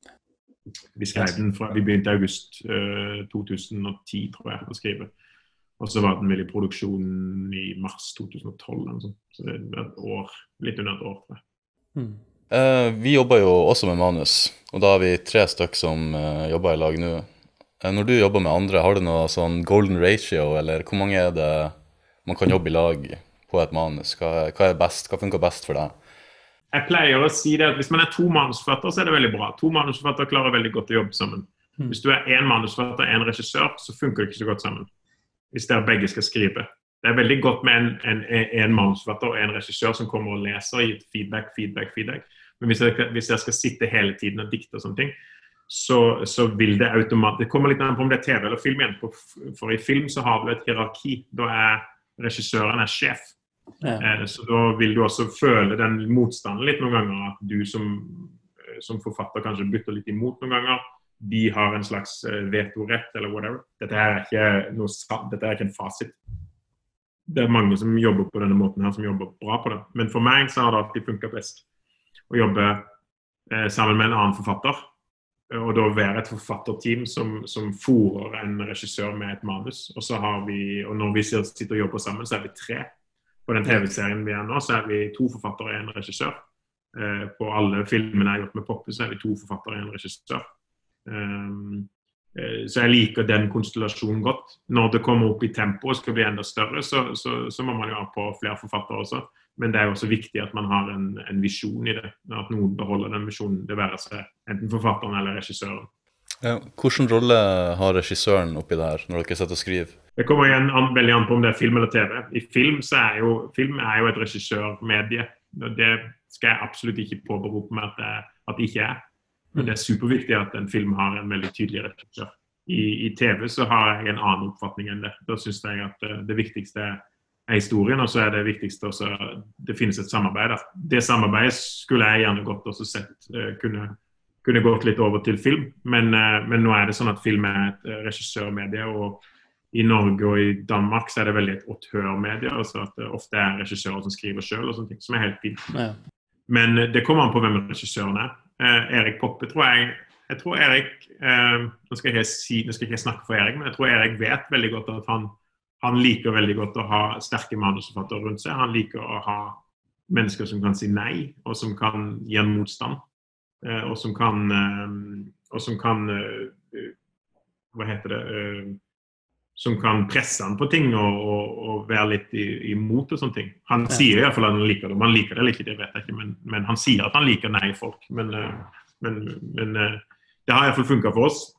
Vi skrev den vi begynte i august 2010, tror jeg, å skrive. Og så var den vel i produksjon i mars 2012, så det er et år, litt under et år, tror jeg. Vi jobber jo også med manus, og da har vi 3 stykker som jobber i lag nå. Når du jobber med andre, har du noe sånn golden ratio, eller hvor mange er det man kan jobbe i lag på et manus? Hva er best? Hva funker best for deg? Jeg pleier å si det at hvis man er 2 manusforfattere, så er det veldig bra. 2 manusforfattere klarer veldig godt å jobbe sammen. Hvis du er 1 manusforfatter og 1 regissør, så funker det ikke så godt sammen. Hvis dere begge skal skrive. Det er veldig godt med en manusforfatter og 1 regissør som kommer og leser og gir feedback. Men hvis dere skal sitte hele tiden og dikte og sånne ting, så vil det automatisk, det kommer litt an på om det er TV eller film igjen, for i film så har du et hierarki, da er regissøren sjef. Så da vil du også føle den motstanden litt noen ganger, at du som forfatter kanskje bytter litt imot noen ganger, de har en slags vetorett eller whatever. Dette er ikke en fasit. Det er mange som jobber på denne måten her, som jobber bra på det. Men for meg så har det alltid funket best å jobbe sammen med en annen forfatter, og da være et forfatterteam som fôrer en regissør med et manus. Og så har vi, og når vi sitter og jobber sammen, så er vi 3. På den TV-serien vi er nå, så er vi 2 forfattere og 1 regissør. På alle filmene jeg har gjort med Poppe, så er vi 2 forfattere og 1 regissør. Så jeg liker den konstellasjonen godt. Når det kommer opp i tempo og skal bli enda større, så må man jo ha på flere forfattere også. Men det er jo også viktig at man har en visjon i det. At noen beholder den visjonen, det være seg enten forfatteren eller regissøren. Ja, hvilken rolle har regissøren oppi det her, når dere sitter og skriver? Det kommer igjen veldig an på om det er film eller TV. I film film er jo et regissørmedie. Det skal jeg absolutt ikke påberope meg at det ikke er. Men det er superviktig at en film har en veldig tydelig regissør. I TV så har jeg en annen oppfatning enn det. Da synes jeg at det viktigste er historien, og så er det viktigste også det finnes et samarbeid der. Det samarbeidet skulle jeg gjerne godt også sett kunne gått litt over til film, men nå er det sånn at film er et regissørmedie, og i Norge og i Danmark så er det veldig et autørmedie, altså at det ofte er regissører som skriver selv og sånne ting, som er helt fint. Ja. Men det kommer an på hvem regissøren er. Erik Poppe tror jeg tror Erik, nå skal ikke jeg snakke for Erik, men jeg tror Erik vet veldig godt at han liker veldig godt å ha sterke manusforfattere rundt seg. Han liker å ha mennesker som kan si nei, og som kan gi en motstand, og og som kan hva heter det, som kan presse han på ting og være litt imot og sånne ting. Han sier i hvert fall at han liker det, om han liker det eller ikke, det vet jeg ikke, men han sier at han liker nei-folk, men det har i hvert fall funket for oss.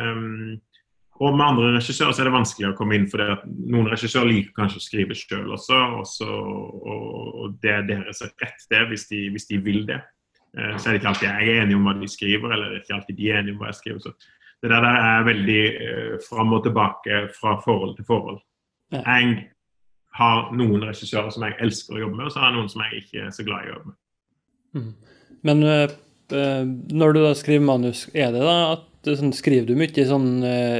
Og med andre regissører så er det vanskelig å komme inn, for at noen regissører liker kanskje å skrive selv også, og det er deres rett det, hvis de vil det. Så er det ikke alltid jeg er enig om hva de skriver, eller det er ikke alltid de er enige om hva jeg skriver. Så det der er veldig fram og tilbake fra forhold til forhold. Jeg har noen regissører som jeg elsker å jobbe med, og så har jeg noen som jeg ikke er så glad i å jobbe med. Men når du da skriver manus, er det da at skriver du mye sånn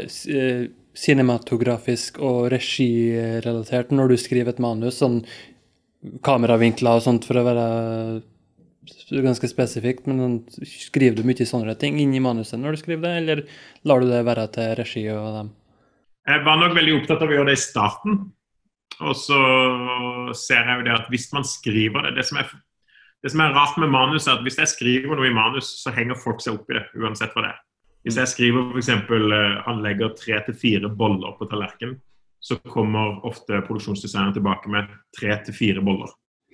cinematografisk og regirelatert når du skriver et manus, sånn kameravinkler og sånt for å være ganske spesifikt, men skriver du mye sånne ting inn i manuset når du skriver det, eller lar du det være til regi og dem? Jeg var nok veldig opptatt av å gjøre det i starten, og så ser jeg jo det at hvis man skriver det som er rart med manus er at hvis jeg skriver noe i manus, så henger folk seg opp i det, uansett hva det er. Hvis jeg skriver for eksempel, han legger 3 til 4 boller på tallerken, så kommer ofte produksjonsdesigneren tilbake med 3 til 4 boller.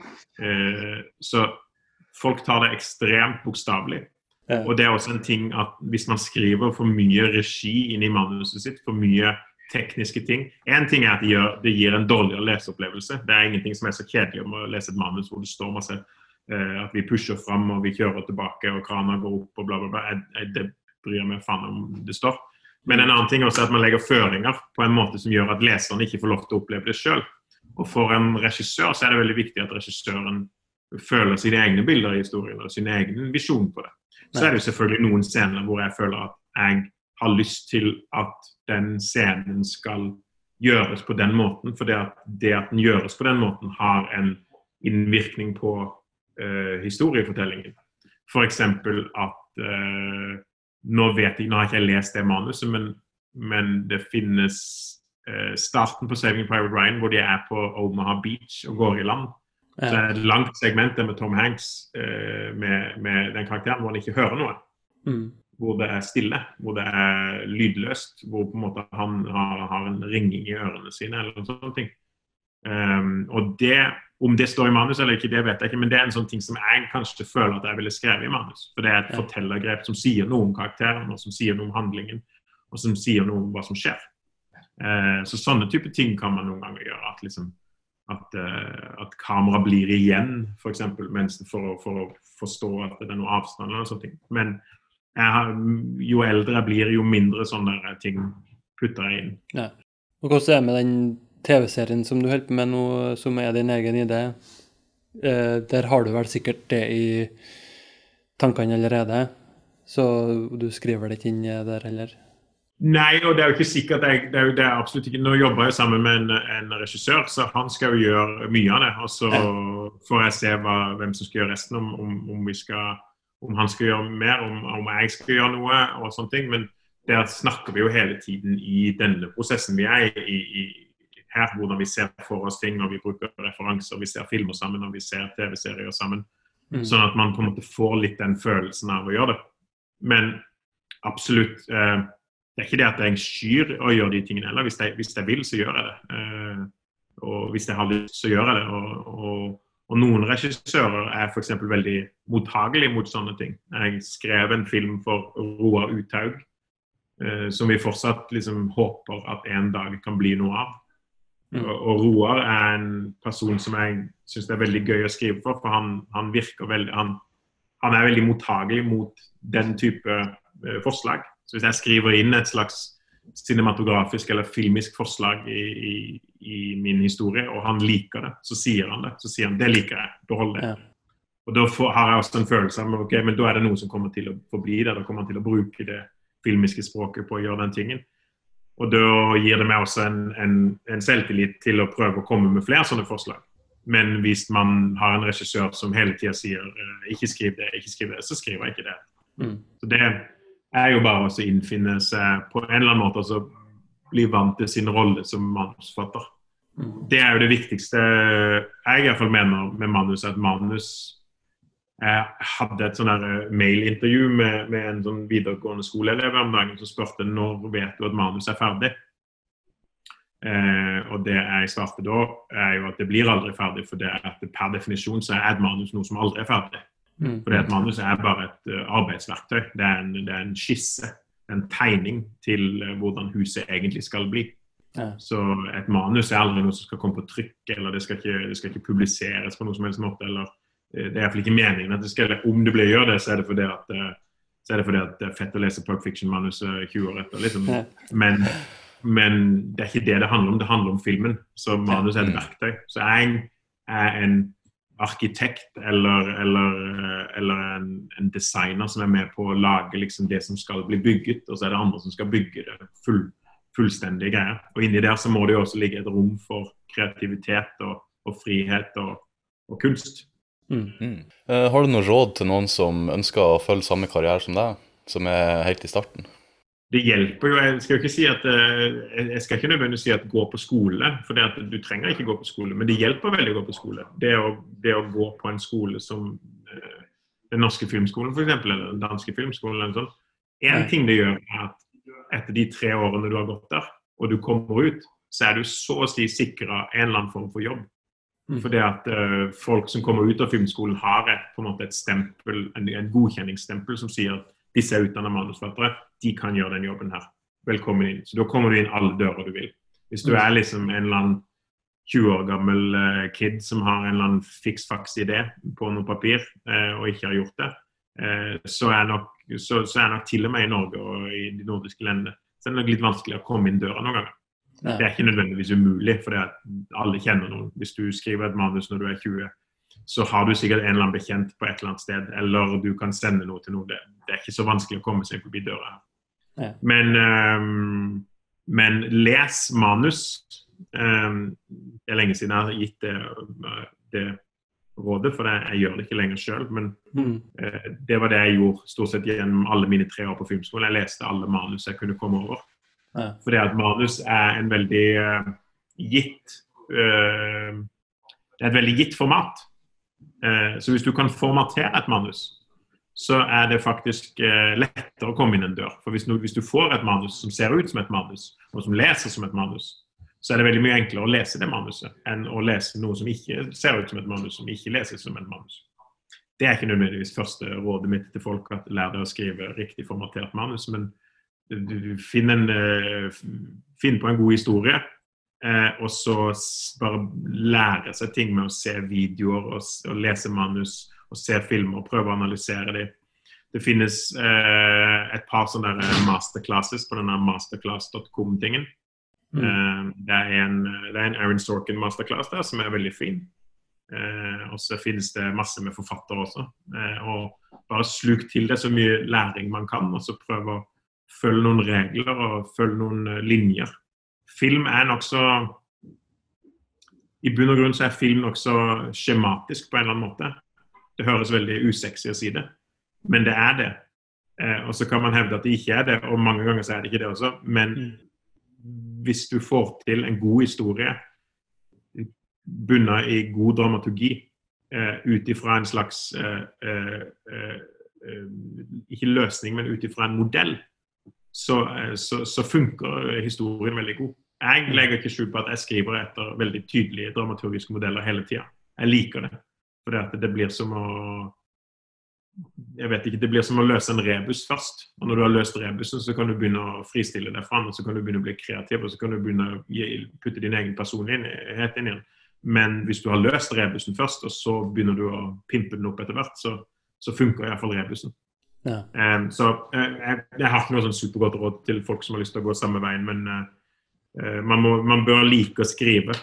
Så folk tar det ekstremt bokstavelig. Og det er også en ting at hvis man skriver for mye regi inn i manuset sitt, for mye tekniske ting. En ting er at det gir en dårligere leseopplevelse. Det er ingenting som er så kjedelig om å lese et manus hvor det står masse at vi pusher fram og vi kjører tilbake og krana går opp og bla bla bla. Det bryr meg faen om det står. Men en annen ting også er at man legger føringer på en måte som gjør at leseren ikke får lov til å oppleve det selv. Og for en regissør så er det veldig viktig at regissøren føler sine egne bilder i historien og sin egen visjon på det. Så er det jo selvfølgelig noen scener hvor jeg føler at jeg har lyst til at den scenen skal gjøres på den måten, for det at den gjøres på den måten har en innvirkning på historiefortellingen. For eksempel at nå har ikke jeg lest det manuset, men det finnes starten på Saving Private Ryan hvor de er på Omaha Beach og går i land. Så er det et langt segment med Tom Hanks med den karakteren hvor han ikke hører noe. Hvor det er stille, hvor det er lydløst, hvor på en måte han har en ringing i ørene sine eller noen sånne ting. Og om det står i manus eller ikke, det vet jeg ikke, men det er en sånn ting som jeg kanskje føler at jeg ville skrevet i manus. For det er et fortellergrep som sier noe om karakteren, og som sier noe om handlingen, og som sier noe om hva som skjer. Så sånne type ting kan man noen ganger gjøre, at kamera blir igjen, for eksempel, for å forstå at det er noe avstand eller sånne ting. Men jo eldre jeg blir, jo mindre sånne ting putter jeg inn. Ja. Og hvordan er det med den TV-serien som du holder på med nå, som er din egen idé? Der har du vel sikkert det i tankene allerede, så du skriver det ikke inn der heller? Nei, og det er jo ikke sikkert, det er absolutt ikke. Nå jobber jeg sammen med en regissør, så han skal jo gjøre mye av det, og så får jeg se hvem som skal gjøre resten, om han skal gjøre mer, om jeg skal gjøre noe og sånne ting, men der snakker vi jo hele tiden i denne prosessen vi er i her, hvordan vi ser for oss ting, og vi bruker referanser, vi ser filmer sammen, og vi ser TV-serier sammen, sånn at man på en måte får litt den følelsen av å gjøre det. Men absolutt, det er ikke det at jeg skyr å gjøre de tingene heller. Hvis jeg vil, så gjør jeg det. Og hvis jeg har lyst, så gjør jeg det. Og noen regissører er for eksempel veldig mottagelige mot sånne ting. Jeg skrev en film for Roar Uthaug, som vi fortsatt liksom håper at en dag kan bli noe av. Og Roar er en person som jeg synes det er veldig gøy å skrive for han virker veldig, han er veldig mottagelig mot den type forslag. Så hvis jeg skriver inn et slags cinematografisk eller filmisk forslag i min historie, og han liker det, så sier han det liker jeg, behold det. Og da har jeg også en følelse av, ok, men da er det noe som kommer til å forbli det, da kommer han til å bruke det filmiske språket på å gjøre den tingen. Og da gir det meg også en selvtillit til å prøve å komme med flere sånne forslag. Men hvis man har en regissør som hele tiden sier ikke skriv det, så skriver jeg ikke det. Så det er jo bare å innfinne seg på en eller annen måte, og så bli vant til sin rolle som manusforfatter. Det er jo det viktigste jeg i hvert fall mener med manus, at manus Jeg hadde et sånn her mail-intervju med en sånn videregående skoleelev om dagen som spørte når vet du at manus ferdig? Og det jeg svarte da jo at det blir aldri ferdig, for det at per definisjon så et manus noe som aldri ferdig. For et manus bare et arbeidsverktøy. Det en skisse, en tegning til hvordan huset egentlig skal bli. Ja. Så et manus aldri noe som skal komme på trykk, eller det skal ikke publiseres på noe som helst måte, eller det I hvert fall ikke meningen at det skal, om det blir gjør det, så det fordi at det fett å lese Pulp Fiction-manuset 20 år etter, liksom. Men det ikke det handler om, det handler om filmen, så manus et verktøy. Så jeg en arkitekt eller en designer som med på å lage liksom det som skal bli bygget, og så det andre som skal bygge det fullstendige greier. Og inni der så må det jo også ligge et rom for kreativitet og frihet og kunst. Har du noe råd til noen som ønsker å følge samme karriere som deg, som helt I starten? Det hjelper jo, jeg skal ikke nødvendigvis si at gå på skole, for det at du trenger ikke gå på skole, men det hjelper veldig å gå på skole. Det å gå på en skole som den norske filmskolen for eksempel, eller den danske filmskolen eller sånn. En ting det gjør at etter de 3 årene du har gått der, og du kommer ut, så du så å si sikret en eller annen form for jobb. Fordi at folk som kommer ut av filmskolen har på en måte et stempel, en godkjenningsstempel som sier at disse utdannede manusforfattere, de kan gjøre den jobben her. Velkommen inn. Så da kommer du inn alle dører du vil. Hvis du liksom en eller annen 20 år gammel kid som har en eller annen fiks-faks idé på noe papir og ikke har gjort det, så nok til og med I Norge og I de nordiske landene, så det nok litt vanskelig å komme inn døra noen ganger. Ja. Det ikke nødvendigvis umulig, for alle kjenner noen. Hvis du skriver et manus når du 20, så har du sikkert en eller annen bekjent på et eller annet sted, eller du kan sende noe til noen. Det ikke så vanskelig å komme seg forbi døra her. Ja. Men les manus. Det lenge siden jeg har gitt det rådet, for jeg gjør det ikke lenger selv, men det var det jeg gjorde stort sett gjennom alle mine 3 år på filmskolen. Jeg leste alle manus jeg kunne komme over. Ja. Fordi at manus en veldig gitt det et veldig gitt format. Så hvis du kan formatere et manus, så det faktisk lettere å komme inn en dør. For hvis du får et manus som ser ut som et manus, og som leser som et manus, så det veldig mye enklere å lese det manuset enn å lese noe som ikke ser ut som et manus, som ikke leses som et manus. Det ikke nødvendigvis første rådet mitt til folk at lære deg å skrive riktig formatert manus, men du finner på en god historie, og så bare lære seg ting med å se videoer og lese manus og se filmer og prøve å analysere dem. Det finnes et par sånne masterclasses på denne masterclass.com-tingen. Det en Aaron Sorkin masterclass der som veldig fin. Og så finnes det masse med forfattere også. Og bare sluk til det så mye læring man kan, og så prøve å følge noen regler og følge noen linjer. Film nok så I bunn og grunn så film nok så skjematisk på en eller annen måte. Det høres veldig usexy å si det, men det det. Og så kan man hevde at det ikke det, og mange ganger så det ikke det også, men hvis du får til en god historie bunnet I god dramaturgi ut ifra en slags ikke løsning, men ut ifra en modell, så funker historien veldig god. Jeg legger ikke skjul på at jeg skriver etter veldig tydelige dramaturgiske modeller hele tiden. Jeg liker det, for det blir som å jeg vet ikke, det blir som å løse en rebus først, og når du har løst rebusen så kan du begynne å fristille deg fra den, og så kan du begynne å bli kreativ, og så kan du begynne å putte din egen personlighet inn igjen. Men hvis du har løst rebusen først, og så begynner du å pimpe den opp etter hvert, så funker I hvert fall rebusen. Ja. Så jeg har ikke noe sånn supergodt råd til folk som har lyst til å gå samme veien, men man bør like å skrive.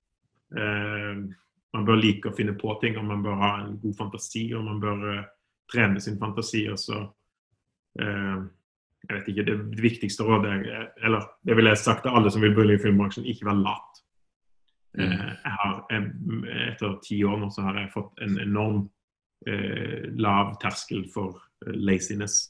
Man bør like å finne på ting, og man bør ha en god fantasi, og man bør trene sin fantasi, og så jeg vet ikke, det viktigste rådet eller det vil jeg sagt til alle som vil begynne I filmbransjen, ikke være lat. Jeg har etter 10 år nå så har jeg fått en enorm lav terskel for laziness.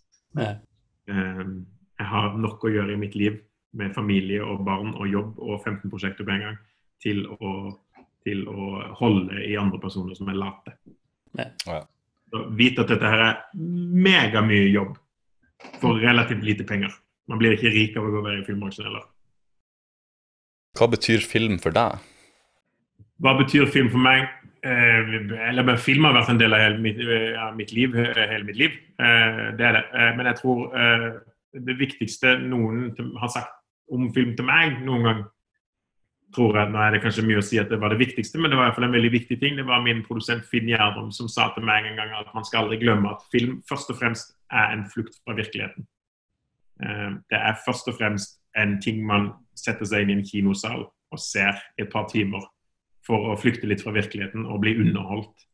Jeg har nok å gjøre I mitt liv med familie og barn og jobb og 15 prosjekter på en gang til å holde I andre personer som late. Ja. Så vit at dette her mega mye jobb for relativt lite penger. Man blir ikke rik av å gå være i filmbransjen heller. Hva betyr film for deg? Hva betyr film for meg? Film har vært en del av mitt liv, hele mitt liv. Det det. Men jeg tror det viktigste noen har sagt om film til meg noen gang, tror jeg, nå det kanskje mye å si at det var det viktigste, men det var i hvert fall en veldig viktig ting. Det var min produsent Finn Gjerdrum som sa til meg en gang at man skal aldri glemme at film først og fremst en flukt fra virkeligheten. Det først og fremst en ting man setter seg inn i en kinosal og ser i et par timer for å flykte litt fra virkeligheten og bli underholdt.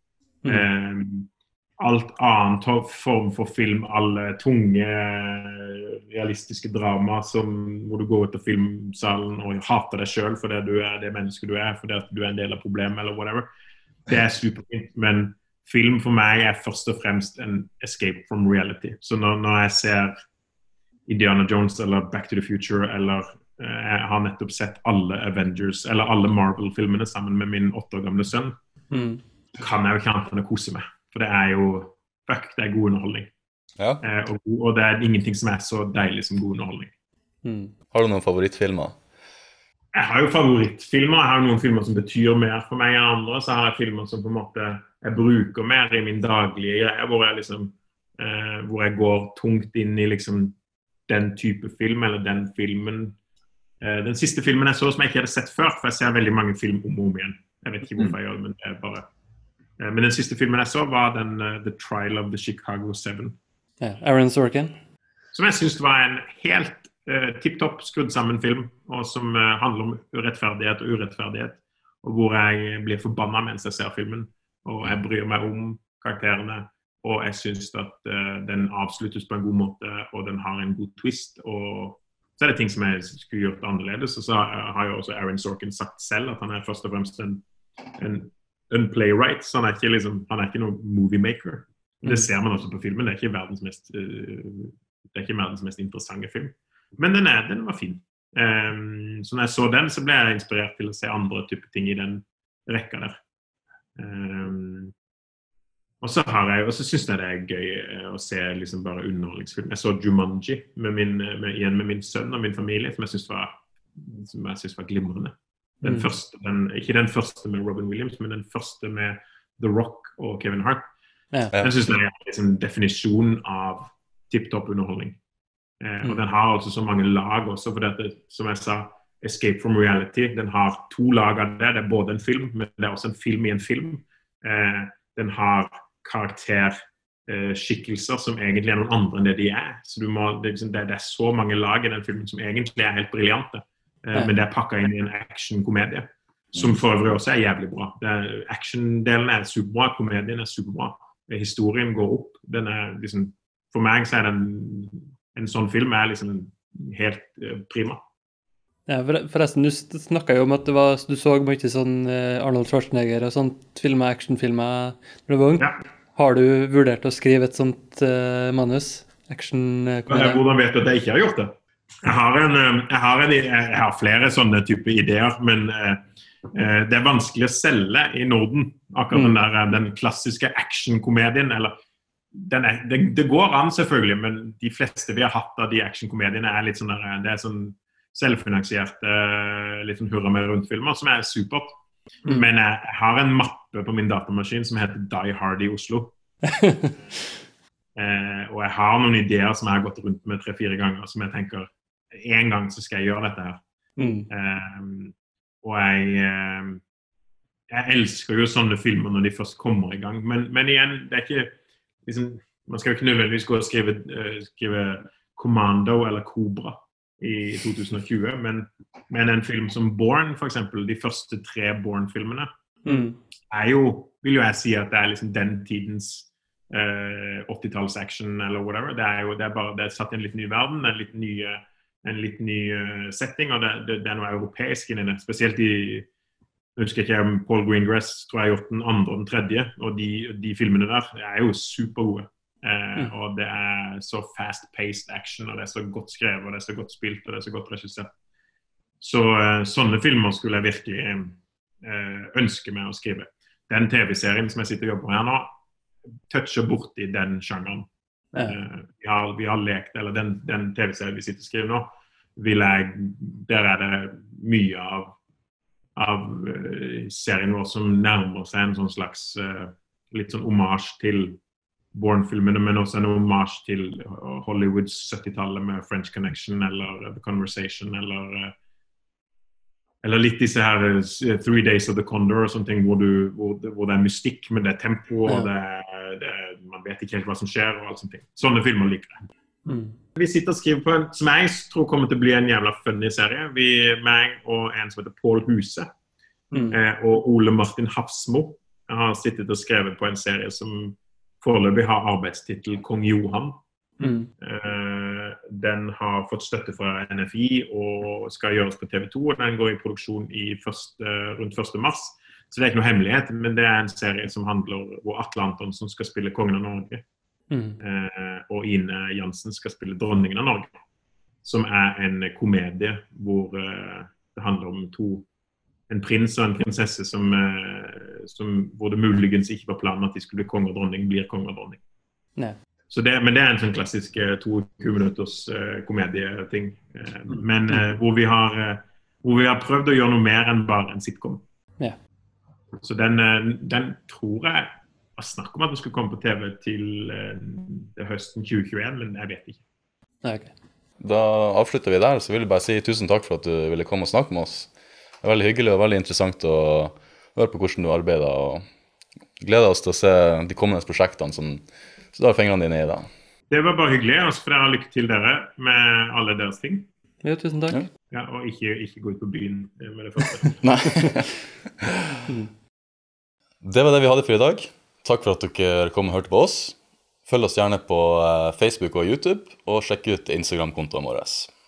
Alt annet form for film, alle tunge, realistiske drama hvor du går ut av filmsalen og hater deg selv fordi du det mennesket du fordi at du en del av problemet eller whatever. Det superfint, men film for meg først og fremst en escape from reality. Så når jeg ser Indiana Jones eller Back to the Future eller jeg har nettopp sett alle Avengers eller alle Marvel-filmene sammen med min 8 år gamle sønn, kan jeg jo ikke annet enn å kose meg. For det jo det god underholdning. Ja. Og det ingenting som så deilig som god underholdning. Har du noen favorittfilmer? Jeg har jo favorittfilmer. Jeg har noen filmer som betyr mer for meg enn andre. Så har jeg filmer som på en måte jeg bruker mer i min daglige greie, hvor jeg går tungt inn i liksom den type film, eller den filmen. Den siste filmen jeg så som jeg ikke hadde sett før, for jeg ser veldig mange film om og om igjen. Jeg vet ikke hvorfor jeg gjør det, men det bare... Men den siste filmen jeg så var den The Trial of the Chicago 7. Ja, Aaron Sorkin. Som jeg synes var en helt tipp-topp skrudd sammen film, og som handler om urettferdighet og urettferdighet, og hvor jeg blir forbannet mens jeg ser filmen, og jeg bryr meg om karakterene, og jeg synes at den avsluttes på en god måte, og den har en god twist, og så det ting som jeg skulle gjort annerledes, og så har jo også Aaron Sorkin sagt selv at han først og fremst en playwright, så han ikke noen movie maker. Det ser man også på filmen, det ikke verdens mest interessante film. Men den var fin. Så når jeg så den, så ble jeg inspirert til å se andre typer ting i den rekka der. Og så synes jeg det gøy å se liksom bare underholdningsfilm. Jeg så Jumanji igjen med min sønn og min familie, som jeg synes var glimrende. Ikke den første med Robin Williams, men den første med The Rock og Kevin Hart. Ja. Jeg synes det en definisjon av tipp-topp underholdning. Og den har altså så mange lag også, for dette, som jeg sa, Escape from Reality, den har 2 lag av det. Det både en film, men det også en film i en film. Den har karakterskikkelser som egentlig noen andre enn det de Så det så mange lag i den filmen som egentlig helt briljante. Men det pakket inn i en action-komedie, som for øvrig også jævlig bra. Action-delen superbra, komedien superbra. Historien går opp. Liksom, for meg så en sånn film liksom helt prima. Ja, forresten, du snakket jo om at du så mye sånn Arnold Schwarzenegger og sånt actionfilmer når du var ung. Ja. Har du vurdert å skrive et sånt manus? Action-komedie? Hvordan vet du at jeg ikke har gjort det? Jeg har flere sånne type ideer, men det vanskelig å selge i Norden, akkurat den klassiske action-komedien, eller det går an selvfølgelig, men de fleste vi har hatt av de action-komediene litt sånn der, det sånn selvfinansierte, litt sånn hurra med rundt-filmer, som supert. Men jeg har en mappe på min datamaskin som heter Die Hard i Oslo. Og jeg har noen ideer som jeg har gått rundt med 3-4 ganger, som jeg tenker, en gang så skal jeg gjøre dette her. Og jeg elsker jo sånne filmer når de først kommer i gang, men igjen, det ikke liksom, man skal jo ikke nødvendigvis gå og skrive Commando eller Cobra i 2020, men en film som Bourne, for eksempel, de første 3 Bourne-filmene, jo, vil jo jeg si at det liksom den tidens 80-talls action eller whatever. Det satt i en litt ny verden, en litt ny setting, og det noe europeisk inni det. Spesielt jeg husker ikke, Paul Greengrass tror jeg har gjort den andre og den tredje, og de filmene der jo supergode. Og det så fast-paced action, og det så godt skrevet, og det så godt spilt, og det så godt regissert. Så sånne filmer skulle jeg virkelig ønske meg å skrive. Den TV-serien som jeg sitter og jobber med her nå, toucher bort I den sjangeren. Vi har lekt, eller den TV-serien vi sitter og skriver nå, der det mye av serien vår som nærmer seg en sånn slags litt sånn hommage til Bourne-filmene, men også en hommage til Hollywoods 70-tallet med French Connection eller The Conversation eller litt disse her 3 Days of the Condor og sånne ting hvor det mystikk, men det tempo og man vet ikke helt hva som skjer og alt sånne ting. Sånne filmer liker jeg. Vi sitter og skriver på som jeg tror kommer til å bli en jævla funny serie. Meg og en som heter Paul Huse og Ole Martin Hafsmo har sittet og skrevet på en serie som foreløpig har arbeidstitel Kong Johan. Den har fått støtte fra NFI og skal gjøres på TV2, og den går I produksjon rundt 1. mars. Så det ikke noe hemmelighet, men det en serie som handler hvor Atle Antonsen skal spille kongen av Norge. Og Ine Jansen skal spille dronningen av Norge, som en komedie hvor det handler om en prins og en prinsesse hvor det muligens ikke var planen at de skulle bli konge og dronning, blir konge og dronning. Nei. Men det en sånn klassisk 22 minutters komedieting, men hvor vi har prøvd å gjøre noe mer enn bare en sitcom. Ja. Så den tror jeg snakk om at den skulle komme på TV til høsten 2021, men jeg vet ikke. Okay. Da avslutter vi der, så vil jeg bare si tusen takk for at du ville komme og snakke med oss. Det veldig hyggelig og veldig interessant å høre på hvordan du arbeider, og gleder oss til å se de kommende prosjektene som du har fingrene dine I da. Det var bare hyggelig, og så får dere lykke til dere med alle deres ting. Ja, tusen takk. Ja, og ikke gå ut på byen med det første. Nei. Det var det vi hadde for I dag. Takk for at dere kom og hørte på oss. Følg oss gjerne på Facebook og YouTube, og sjekk ut Instagram-kontoen vår.